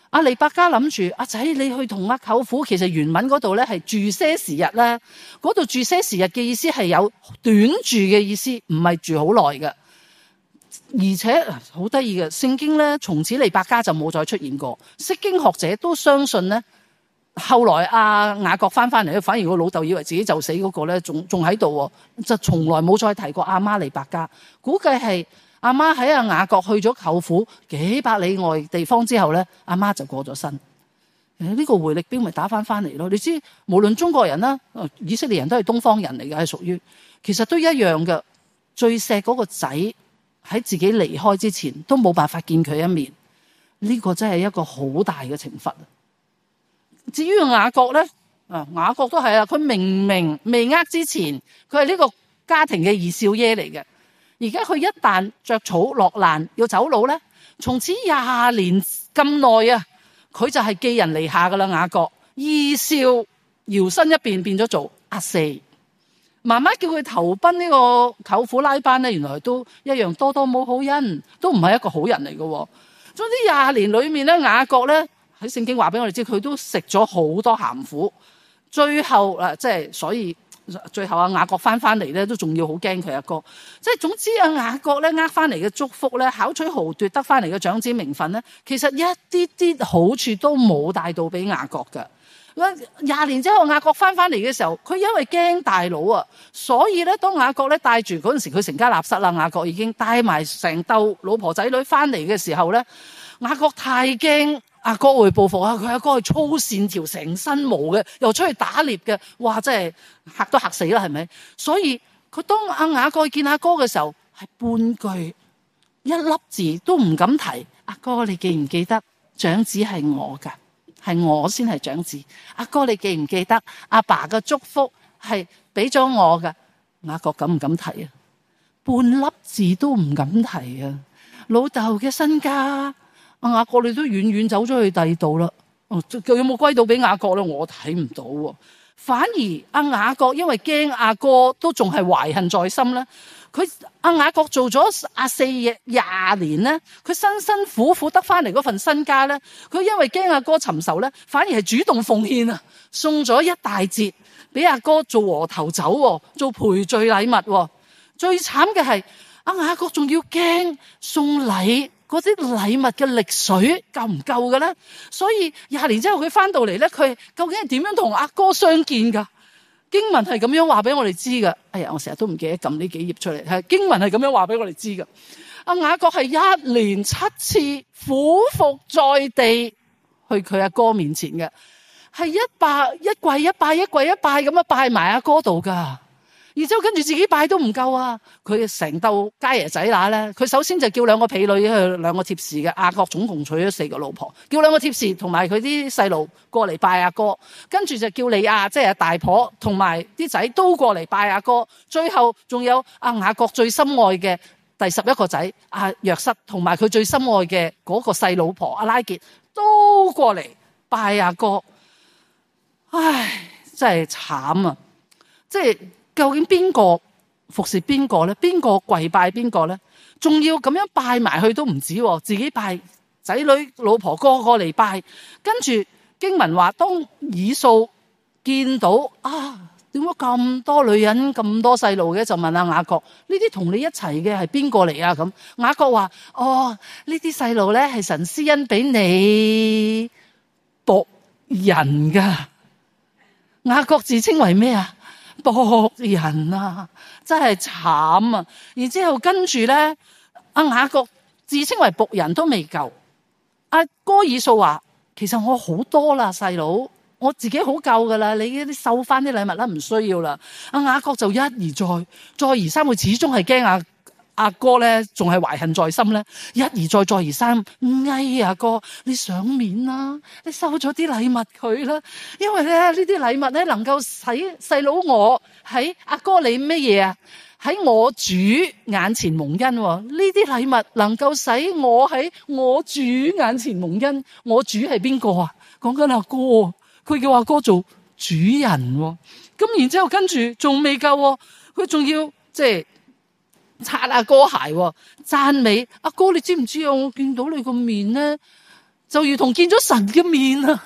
阿利百加諗住阿仔你去同阿舅父，其實原文嗰度咧係住些時日咧，嗰度住些時日嘅意思係有短住嘅意思，唔係住好耐嘅。而且好得意嘅，聖經咧從此利百加就冇再出現過。釋經學者都相信咧，後來阿雅各翻翻嚟咧，反而個老豆以為自己就死嗰個咧，仲仲喺度，就從來冇再提過阿媽利百加。估計係阿媽喺阿雅各去咗舅父幾百里外地方之後咧，阿媽就過咗身。誒，呢個回力鏢咪打翻翻嚟咯？你知無論中國人啦，以色列人都係東方人嚟嘅，係屬於其實都一樣嘅。最錫嗰個仔喺自己離開之前都冇辦法見佢一面，呢個真係一個好大嘅懲罰。至於雅各咧，啊雅各都係啊，佢明明未呃之前，佢係呢個家庭嘅二少爺嚟嘅。而家佢一旦着草落難要走佬咧，從此廿年咁耐啊，佢就係寄人籬下噶啦。雅各二少搖身一變變咗做阿四，媽媽叫佢投奔呢個舅父拉班咧，原來都一樣多多冇好恩，都唔係一個好人嚟嘅。總之廿年裏面咧，雅各咧喺聖經話俾我哋知，佢都食咗好多鹹苦，最後啊，即係所以。最後阿雅各翻翻嚟咧，都仲要好驚佢阿哥。即係總之阿雅各咧呃翻嚟嘅祝福咧，巧取豪奪得翻嚟嘅長子名分咧，其實一啲啲好處都冇帶到俾雅各嘅。廿年之後雅各翻翻嚟嘅時候，佢因為驚大佬啊，所以咧當雅各咧帶住嗰陣時佢成家立室啦，雅各已經帶埋成竇老婆仔女翻嚟嘅時候咧，雅各太驚。阿哥會報復啊！佢阿哥係粗線條，成身毛嘅，又出去打獵嘅，哇！真係嚇都嚇死啦，係咪？所以佢當阿雅各見阿哥嘅時候，係半句一粒字都唔敢提。阿哥，你記唔記得長子係我㗎？係我先係長子。阿哥，你記唔記得阿爸嘅祝福係俾咗我㗎？雅各敢唔敢提啊？半粒字都唔敢提啊！老豆嘅身家。阿雅各你都遠遠走咗去第二度啦，哦，有冇歸到俾雅各咧？我睇唔到喎。反而阿雅各因為驚阿哥都仲係懷恨在心咧，佢阿雅各做咗阿四廿年咧，佢辛辛苦苦得翻嚟嗰份身家咧，佢因為驚阿哥尋仇咧，反而係主動奉獻啊，送咗一大截俾阿哥做和頭酒，做賠罪禮物。最慘嘅係阿雅各仲要驚送禮。嗰啲禮物嘅力水夠唔夠嘅咧？所以廿年之後佢翻到嚟咧，佢究竟係點樣同阿哥相見噶？經文係咁樣話俾我哋知噶。哎呀，我成日都唔記得撳呢幾頁出嚟。係經文係咁樣話俾我哋知噶。阿雅各係一連七次俯伏在地去佢阿哥面前嘅，係一拜一跪一拜一跪一拜咁樣拜埋阿哥度噶。然之後跟住自己拜都唔夠啊！佢成竇家爺仔乸咧，佢首先就叫兩個婢女去兩個妾侍嘅。雅各總共娶咗四個老婆，叫兩個妾侍同埋佢啲細路過嚟拜阿哥，跟住就叫利亞即係大婆同埋啲仔都過嚟拜阿哥，最後仲有阿雅各最心愛嘅第十一個仔阿約瑟同埋佢最心愛嘅嗰個細老婆阿拉結都過嚟拜阿哥。唉，真係慘啊！即係。究竟邊個服侍邊個咧？邊個跪拜邊個咧？仲要咁樣拜埋去都唔止，自己拜仔女老婆個個嚟拜。跟住經文話，當以掃見到啊，點解咁多女人咁多細路嘅，就問阿雅各：呢啲同你一齊嘅係邊個嚟啊？咁雅各話：哦，呢啲細路咧係神施恩俾你僕人噶。雅各自稱為咩啊？僕人啊，真係慘啊！然之後跟住咧，阿雅各自稱為僕人都未夠。阿哥以掃話：其實我好多啦，細佬，我自己好夠噶啦，你啲收翻啲禮物啦，唔需要啦。阿雅各就一而再，再而三，佢始終係驚阿阿哥咧，仲係懷恨在心咧，一而再，再而三，哎阿哥，你賞面啦，你收咗啲禮物佢啦，因為咧呢啲禮物咧能夠使細佬我喺阿哥你乜嘢啊？喺我主眼前蒙恩，呢啲禮物能夠使我喺我主眼前蒙恩。我主係邊個啊？講緊阿哥，佢叫阿哥做主人。咁然之後跟住仲未夠，佢仲要即係。擦阿哥鞋，讚美阿哥，你知唔知啊？我見到你個面咧， 就如同見咗神嘅面啊！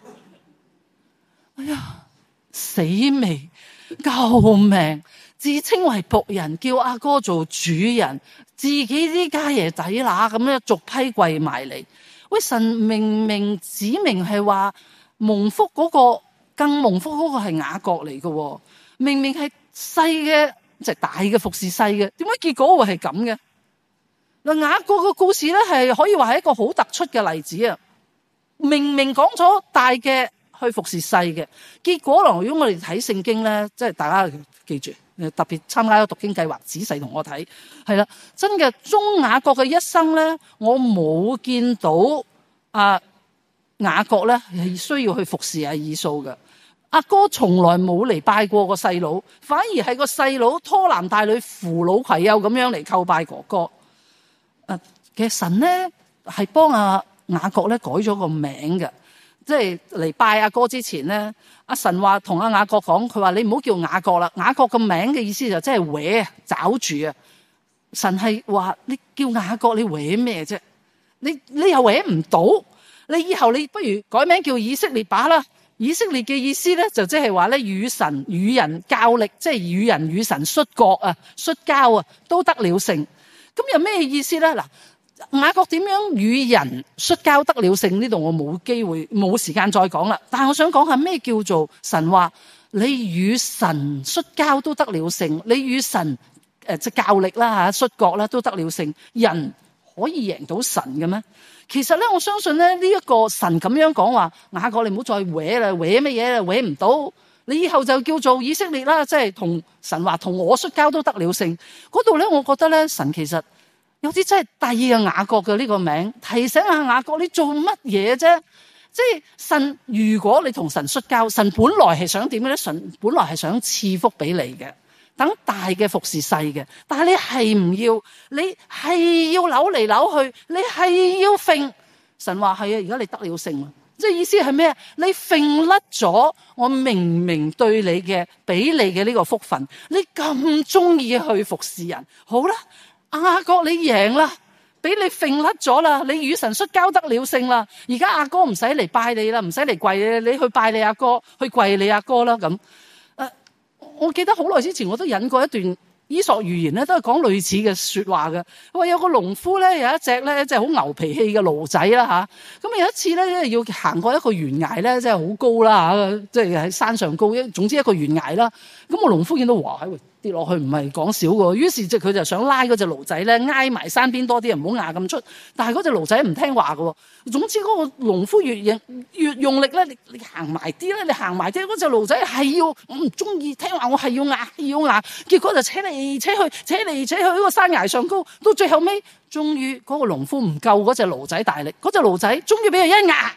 哎呀，死未，救命！自稱為僕人，叫阿哥做主人，自己啲家爺仔乸咁樣逐批跪埋嚟。喂，神明明指明係話蒙福嗰個，更蒙福嗰個係雅各嚟嘅，明明係細嘅，即係大嘅服侍細嘅，點解結果會係咁嘅？嗱，雅各個故事咧係可以話係一個好突出嘅例子啊！明明講咗大嘅去服侍細嘅，結果如果我哋睇聖經咧，即係大家記住，特別參加咗讀經計劃，仔細同我睇，係啦，真嘅中雅各嘅一生咧，我冇見到啊雅各咧係需要去服侍阿以掃嘅。阿哥從來冇嚟拜過個細佬，反而係個細佬拖男帶女扶老攜幼咁樣嚟叩拜哥哥。誒，其實神咧係幫阿雅各咧改咗個名嘅，即係嚟拜阿哥之前咧，阿神話同阿雅各講，佢話你唔好叫雅各啦，雅各個名嘅意思就即係搲抓住啊。神係話你叫雅各，你搲咩啫？你你又搲唔到，你以後你不如改名叫以色列把啦。以色列嘅意思咧就即係話咧與神與人較力，即係與人與神摔角啊、摔跤啊，都得了勝。咁有咩意思咧？嗱，雅各點樣與人摔跤得了勝？呢度我冇機會冇時間再講啦。但係我想講下咩叫做神話你與神摔跤都得了勝，你與神誒即係較力啦嚇、摔角啦都得了勝，人可以贏到神嘅咩？其實咧，我相信咧呢一個神咁樣講話，雅各你唔好再搲啦，搲乜嘢啦，搲唔到，你以後就叫做以色列啦，即係同神話同我摔跤都得了勝。嗰度咧，我覺得咧神其實有啲真係遞啊雅各嘅呢個名，提醒下雅各你做乜嘢啫？即係神，如果你同神摔跤，神本來係想點嘅咧？神本來係想賜福俾你嘅。等大嘅服侍細嘅，但係你係唔要，你係要扭嚟扭去，你係要揈。神話係啊，而家你得了勝，即係意思係咩？你揈甩咗我明明對你嘅俾你嘅呢個福分，你咁中意去服侍人，好啦，雅各你贏啦，俾你揈甩咗啦，你與神摔跤得了勝啦，而家阿哥唔使嚟拜你啦，唔使嚟跪你，你去拜你阿哥，去跪你阿哥啦咁。我記得好耐之前我都引過一段伊索寓言咧，都係講類似嘅說話嘅。話有個農夫咧，有一隻咧即係好牛脾氣嘅驢仔啦吓。咁有一次咧，要行過一個懸崖咧，即係好高啦吓，即係喺山上高，總之一個懸崖啦。咁個農夫見到哇喺度跌落去，唔係講少嘅，於是就佢就想拉嗰隻驢仔咧挨埋山邊多啲，唔好壓咁出。但係嗰隻驢仔唔聽話嘅。總之嗰個農夫越用越用力咧，你你行埋啲咧，你行埋啲，嗰隻驢仔係要我唔中意聽話，我係要壓要壓，結果就扯嚟扯去，扯嚟扯去嗰個山崖上高，到最後尾，終於嗰個農夫唔夠嗰隻驢仔大力，嗰隻驢仔終於俾佢一壓，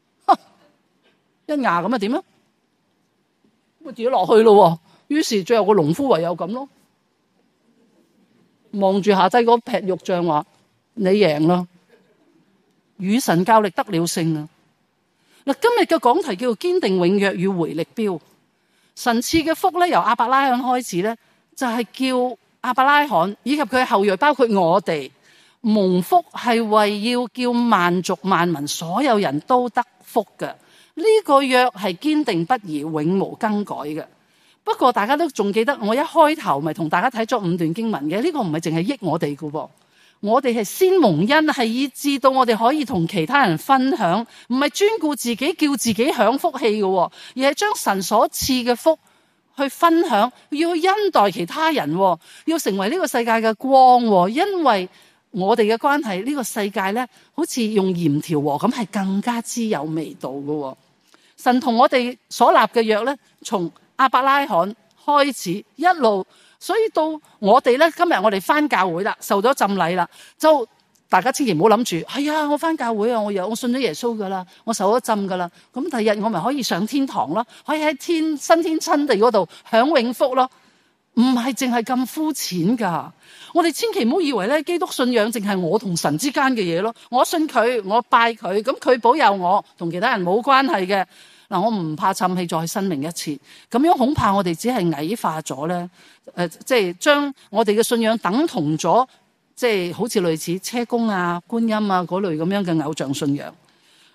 一壓咁啊點啊？咁啊跌咗落去咯。於是最後個農夫唯有咁咯，望住下低嗰劈肉醬話：你贏啦！與神較力得了勝啊！嗱，今日嘅講題叫做堅定永約與回力標。神賜嘅福咧，由亞伯拉罕開始咧，就係叫亞伯拉罕以及佢嘅後裔，包括我哋蒙福，係為要叫萬族萬民所有人都得福嘅。呢個約係堅定不移、永無更改嘅。不過大家都仲記得我一開頭咪同大家睇咗五段經文嘅，呢個唔係淨係益我哋㗎喎。我哋係先蒙恩，係以致到我哋可以同其他人分享，唔係專顧自己叫自己享福氣嘅，而係將神所賜嘅福去分享，要恩待其他人，要成為呢個世界嘅光。因為我哋嘅關係，呢個世界咧好似用鹽調和咁，係更加之有味道嘅。神同我哋所立嘅約咧，從亞伯拉罕開始一路，所以到我哋咧，今日我哋翻教會啦，受咗浸禮啦，就大家千祈唔好諗住，係啊，我翻教會啊，我有我信咗耶穌噶啦，我受咗浸噶啦，咁第日我咪可以上天堂咯，可以喺天新天新地嗰度享永福咯。唔係淨係咁膚淺噶，我哋千祈唔好以為咧，基督信仰淨係我同神之間嘅嘢咯。我信佢，我拜佢，咁佢保佑我，同其他人冇關係嘅。嗱，我唔怕氹氣再申明一次，咁樣恐怕我哋只係矮化咗咧，誒、呃，即係將我哋嘅信仰等同咗，即係好似類似車公啊、觀音啊嗰類咁樣嘅偶像信仰。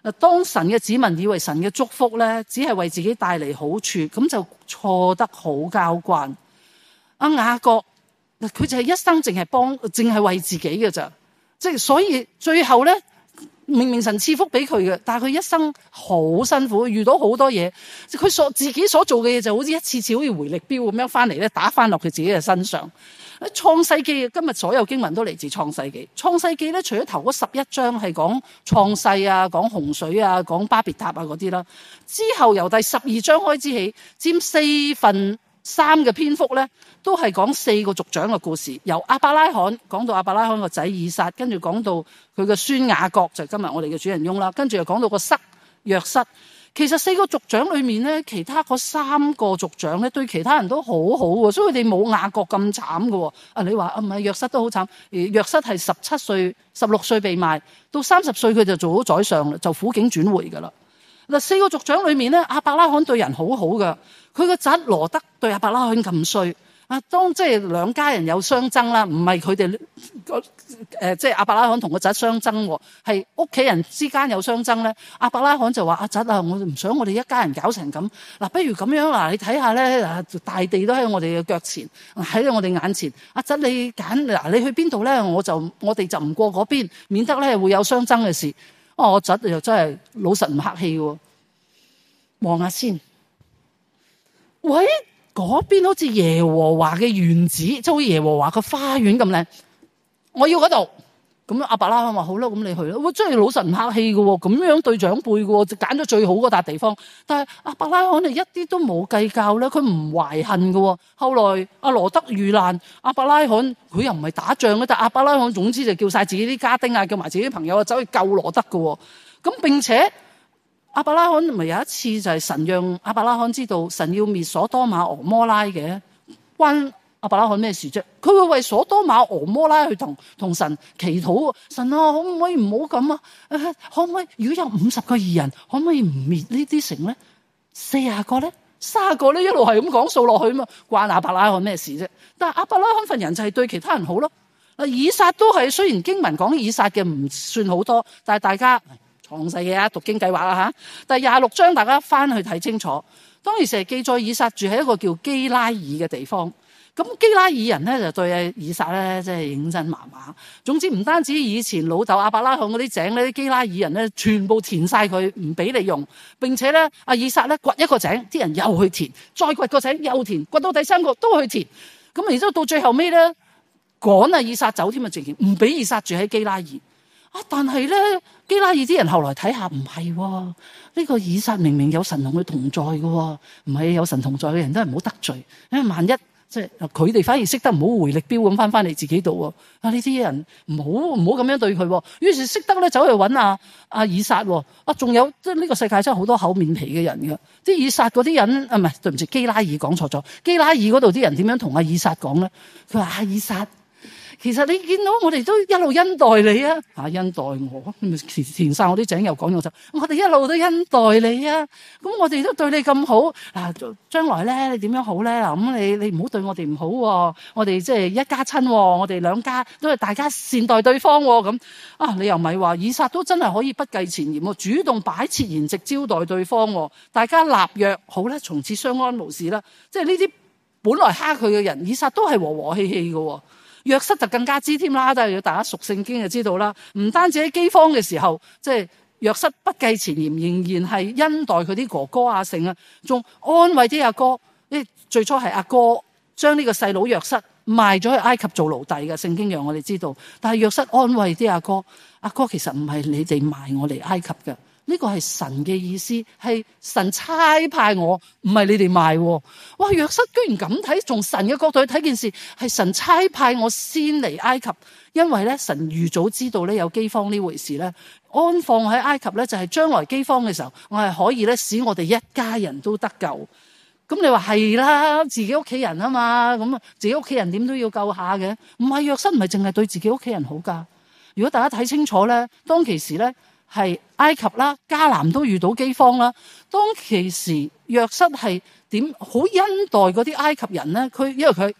嗱，當神嘅子民以為神嘅祝福咧，只係為自己帶嚟好處，咁就錯得好交關。阿雅各，佢就係一生淨係幫，淨係為自己嘅咋，即係所以最後咧，明明神賜福俾佢嘅，但係佢一生好辛苦，遇到好多嘢，佢所自己所做嘅嘢就好似一次次好似回力鏢咁樣翻嚟咧，打翻落佢自己嘅身上。創世記今日所有經文都嚟自創世記。創世記咧，除咗頭嗰十一章係講創世啊、講洪水啊、講巴別塔啊嗰啲啦，之後由第十二章開始起，佔四分三嘅篇幅咧，都係講四個族長嘅故事，由亞伯拉罕講到亞伯拉罕個仔以撒，跟住講到佢嘅孫雅各，就係今日我哋嘅主人翁啦，跟住又講到個塞約瑟。其實四個族長裏面咧，其他嗰三個族長咧，對其他人都好好喎，所以佢哋冇雅各咁慘喎。啊，你話啊唔係約瑟都好慘，約瑟係十七歲、十六歲被賣，到三十歲佢就做咗宰相啦，就苦境轉回噶啦。嗱，四個族長裏面咧，亞伯拉罕對人好好噶，佢個侄羅德對亞伯拉罕咁衰。啊，當即係兩家人有相爭啦，唔係佢哋誒，即係亞伯拉罕同個侄相爭，係屋企人之間有相爭咧。亞伯拉罕就話：阿侄啊，我唔想我哋一家人搞成咁。嗱，不如咁樣嗱，你睇下咧，大地都喺我哋嘅腳前，喺我哋眼前。阿侄你揀嗱，你去邊度咧？我就我哋就唔過嗰邊，免得咧會有相爭嘅事。哦，我侄又真係老實唔客氣喎。望下先，喂！嗰邊好似耶和華嘅園子，即係好似耶和華嘅花園咁靚，我要嗰度。咁亞伯拉罕話好啦，咁你去啦。喂，真係老實唔客氣嘅喎，咁樣對長輩嘅喎，就揀咗最好嗰笪地方。但係亞伯拉罕係一啲都冇計較咧，佢唔懷恨嘅喎。後來阿羅德遇難，亞伯拉罕佢又唔係打仗嘅，但係亞伯拉罕總之就叫晒自己啲家丁啊，叫埋自己啲朋友啊，走去救羅德嘅喎。咁並且亞伯拉罕咪有一次就係神讓亞伯拉罕知道神要滅所多瑪俄摩拉嘅，關亞伯拉罕咩事啫？佢會為所多瑪俄摩拉去同同神祈禱，神啊，可唔可以唔好咁啊？誒，可唔可以？如果有五十個義人，可唔可以唔滅呢啲城咧？四十個咧，卅個咧，一路係咁講數落去嘛，關亞伯拉罕咩事啫？但係亞伯拉罕份人就係對其他人好咯。嗱，以撒都係，雖然經文講以撒嘅唔算好多，但係大家。創世嘅啊，讀經計劃啊嚇，第廿六章大家翻去睇清楚。當時成日記載以撒住喺一個叫基拉耳嘅地方。咁基拉耳人咧就對阿以撒咧，即係認真麻麻。總之唔單止以前老豆亞伯拉罕嗰啲井咧，啲基拉耳人咧全部填晒佢，唔俾你用。並且咧，阿以撒咧掘一個井，啲人又去填，再掘個井又填，掘到第三個都去填。咁然之後到最後尾咧，趕阿以撒走添啊，直情唔俾以撒住喺基拉耳。啊！但係咧，基拉耳啲人後來睇下唔係喎，呢個以撒明明有神同佢同在嘅喎，唔係有神同在嘅人都係唔好得罪，因為萬一即係佢哋反而識得唔好回力鏢咁翻翻嚟自己度喎。啊！呢啲人唔好唔好咁樣對佢喎。於是識得咧走去揾阿阿以撒喎。啊，仲有即係呢個世界真係好多厚面皮嘅人嘅。啲以撒嗰啲人啊，唔係對唔住，基拉耳講錯咗。基拉耳嗰度啲人點樣同阿以撒講咧？佢話阿以撒。其實你見到我哋都一路恩待你啊，啊恩待我，填填晒我啲井又講咗就，我哋一路都恩待你啊，咁我哋都對你咁好，嗱將來咧你點樣好咧？嗱咁你你唔好對我哋唔好喎，我哋即係一家親，我哋兩家都係大家善待對方喎，咁啊你又咪話以撒都真係可以不計前嫌喎，主動擺設筵席招待對方喎，大家立約好啦，從此相安無事啦，即係呢啲本來蝦佢嘅人，以撒都係和和氣氣嘅喎。約瑟就更加知添啦，都係要大家熟聖經就知道啦。唔單止喺饑荒嘅時候，即係約瑟不計前嫌，仍然係恩待佢啲哥哥阿勝啊，仲安慰啲阿哥。誒，最初係阿哥將呢個細佬約瑟賣咗去埃及做奴隸嘅，聖經讓我哋知道。但係約瑟安慰啲阿哥，阿哥其實唔係你哋賣我嚟埃及嘅。呢個係神嘅意思，係神差派我，唔係你哋賣。哇！約瑟居然咁睇，從神嘅角度去睇件事，係神差派我先嚟埃及，因為咧神預早知道咧有饑荒呢回事咧，安放喺埃及咧就係將來饑荒嘅時候，我係可以咧使我哋一家人都得救。咁你話係啦，自己屋企人啊嘛，咁啊自己屋企人點都要救下嘅。唔係，約瑟唔係淨係對自己屋企人好噶。如果大家睇清楚咧，當其時咧。係埃及啦，迦南都遇到饑荒啦。當其時約瑟係點好恩待嗰啲埃及人咧？佢因為佢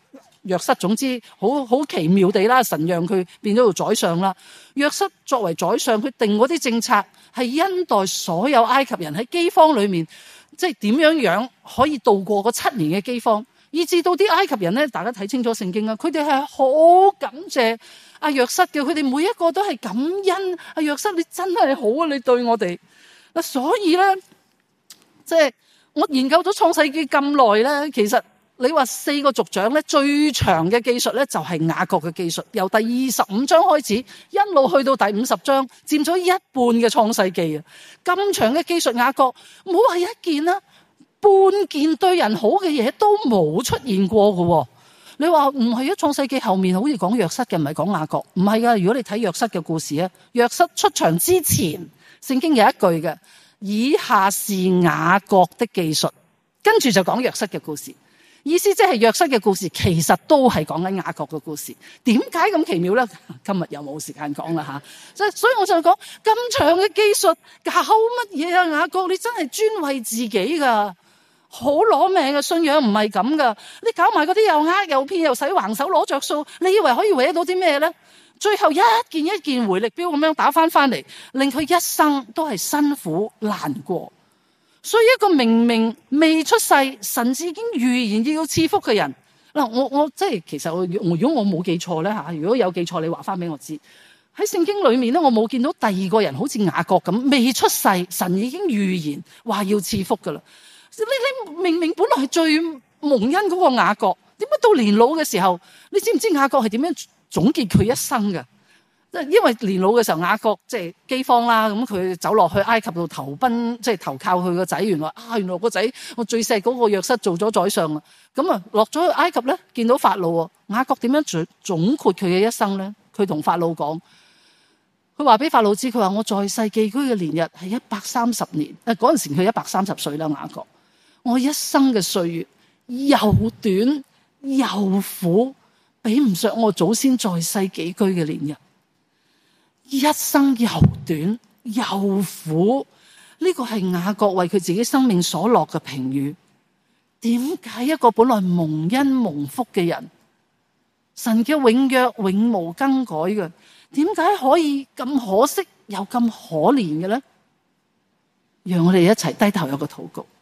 約瑟，總之好好奇妙地啦，神讓佢變咗做宰相啦。約瑟作為宰相，佢定嗰啲政策係恩待所有埃及人喺饑荒裏面，即係點樣樣可以度過嗰七年嘅饑荒，以至到啲埃及人咧，大家睇清楚聖經啦，佢哋係好感謝阿約瑟嘅，佢哋每一個都係感恩阿約瑟，你真係好啊，你對我哋嗱，所以咧，即係我研究咗創世記咁耐咧，其實你話四個族長咧，最長嘅記述咧就係雅各嘅記述，由第二十五章開始，一路去到第五十章，佔咗一半嘅創世記啊！咁長嘅記述雅各，唔好話一件啦，半件對人好嘅嘢都冇出現過嘅。你話唔係啊？創世記後面好似講約瑟嘅，唔係講雅各，唔係噶。如果你睇約瑟嘅故事啊，約瑟出場之前，聖經有一句嘅，以下是雅各的記述，跟住就講約瑟嘅故事。意思即係約瑟嘅故事其實都係講緊雅各嘅故事。點解咁奇妙咧？今日又冇時間講啦吓，所以我就講咁長嘅記述搞乜嘢啊？雅各你真係專為自己噶，好攞命嘅信仰唔係咁噶。你搞埋嗰啲又呃又騙又使橫手攞着數，你以為可以搲到啲咩咧？最後一件一件回力鏢咁樣打翻翻嚟，令佢一生都係辛苦難過。所以一個明明未出世，神已經預言要賜福嘅人嗱，我我即係其實我如果我冇記錯咧吓，如果有記錯，你話翻俾我知。喺聖經裏面咧，我冇見到第二個人好似雅各咁未出世，神已經預言話要賜福噶啦。你你明明本來係最蒙恩嗰個雅各，點解到年老嘅時候，你知唔知雅各係點樣總結佢一生嘅？因為年老嘅時候，雅各即係饑荒啦，咁佢走落去埃及度投奔，即係投靠佢個仔。原來啊，原來個仔我最錫嗰個約瑟做咗宰相啊。咁啊，落咗去埃及咧，見到法老喎。雅各點樣總總括佢嘅一生咧？佢同法老講，佢話俾法老知，佢話我在世寄居嘅年日係一百三十年。誒，嗰陣時佢一百三十歲啦，雅各。我一生嘅歲月又短又苦，比唔上我祖先在世寄居嘅年日。一生又短又苦，呢個係雅各為佢自己生命所落嘅評語。點解一個本來蒙恩蒙福嘅人，神嘅永約永無更改嘅，點解可以咁可惜又咁可憐嘅咧？讓我哋一齊低頭有個禱告。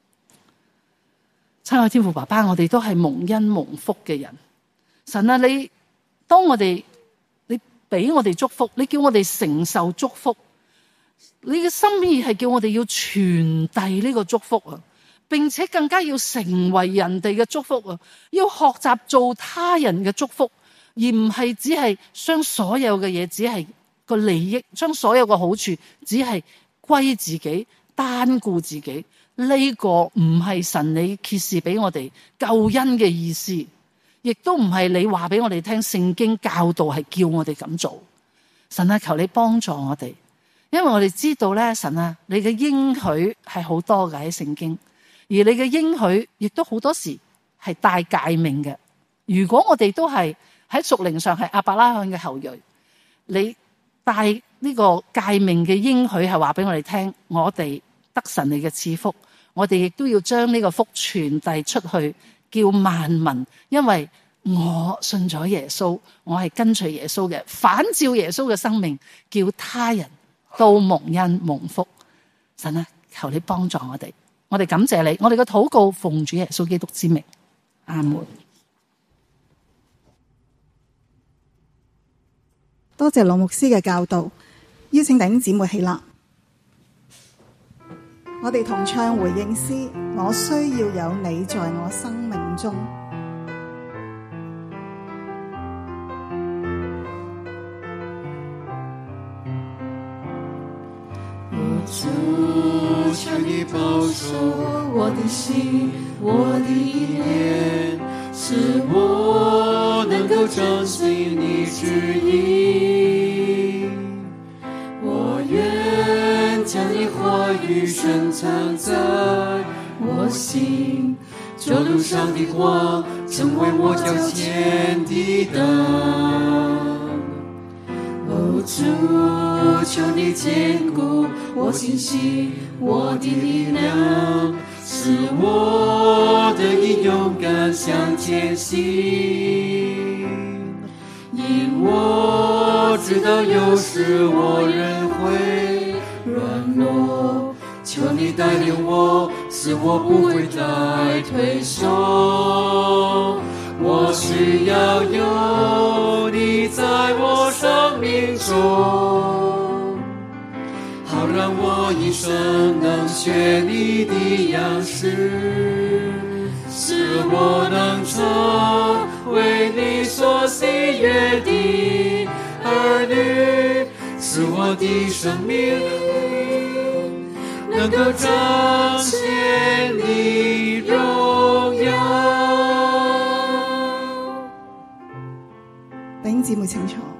親愛天父爸爸，我哋都係蒙恩蒙福嘅人。神啊，你當我哋俾我哋祝福，你叫我哋承受祝福，你嘅心意係叫我哋要傳遞呢個祝福啊，並且更加要成為人哋嘅祝福啊，要學習做他人嘅祝福，而唔係只係將所有嘅嘢只係個利益，將所有嘅好處只係歸自己，單顧自己。呢個唔係神你揭示俾我哋救恩嘅意思。亦都唔係你話俾我哋聽，聖經教導係叫我哋咁做。神啊，求你幫助我哋，因為我哋知道咧，神啊，你嘅應許係好多嘅喺聖經，而你嘅應許亦都好多時係帶誡命嘅。如果我哋都係喺屬靈上係亞伯拉罕嘅後裔，你帶呢個誡命嘅應許係話俾我哋聽，我哋得神你嘅賜福，我哋亦都要將呢個福傳遞出去。叫萬民，因為我信咗耶穌，我係跟隨耶穌嘅，反照耶穌嘅生命，叫他人都蒙恩蒙福。神啊，求你幫助我哋，我哋感謝你，我哋嘅禱告奉主耶穌基督之名，阿門。 多謝羅牧師嘅教導，邀請弟兄姊妹起立，我哋同唱回應詩，我需要有你在我生命中。 我主，求你保守我的心，我的意念，使我能夠遵行你旨意。我願將你話語深藏在我心，這路上的光成為我腳前的燈。哦， 主，求你坚固我信心，我的力量，使我得以勇敢向前行。因我知道有时我仍会软弱，求你带领我，使我不会再退缩。我需要有你在我生命中，好让我一生能学你的样式，使我能成为你所喜悦的儿女，使我的生命能够彰显你荣耀。 弟兄姊妹請坐。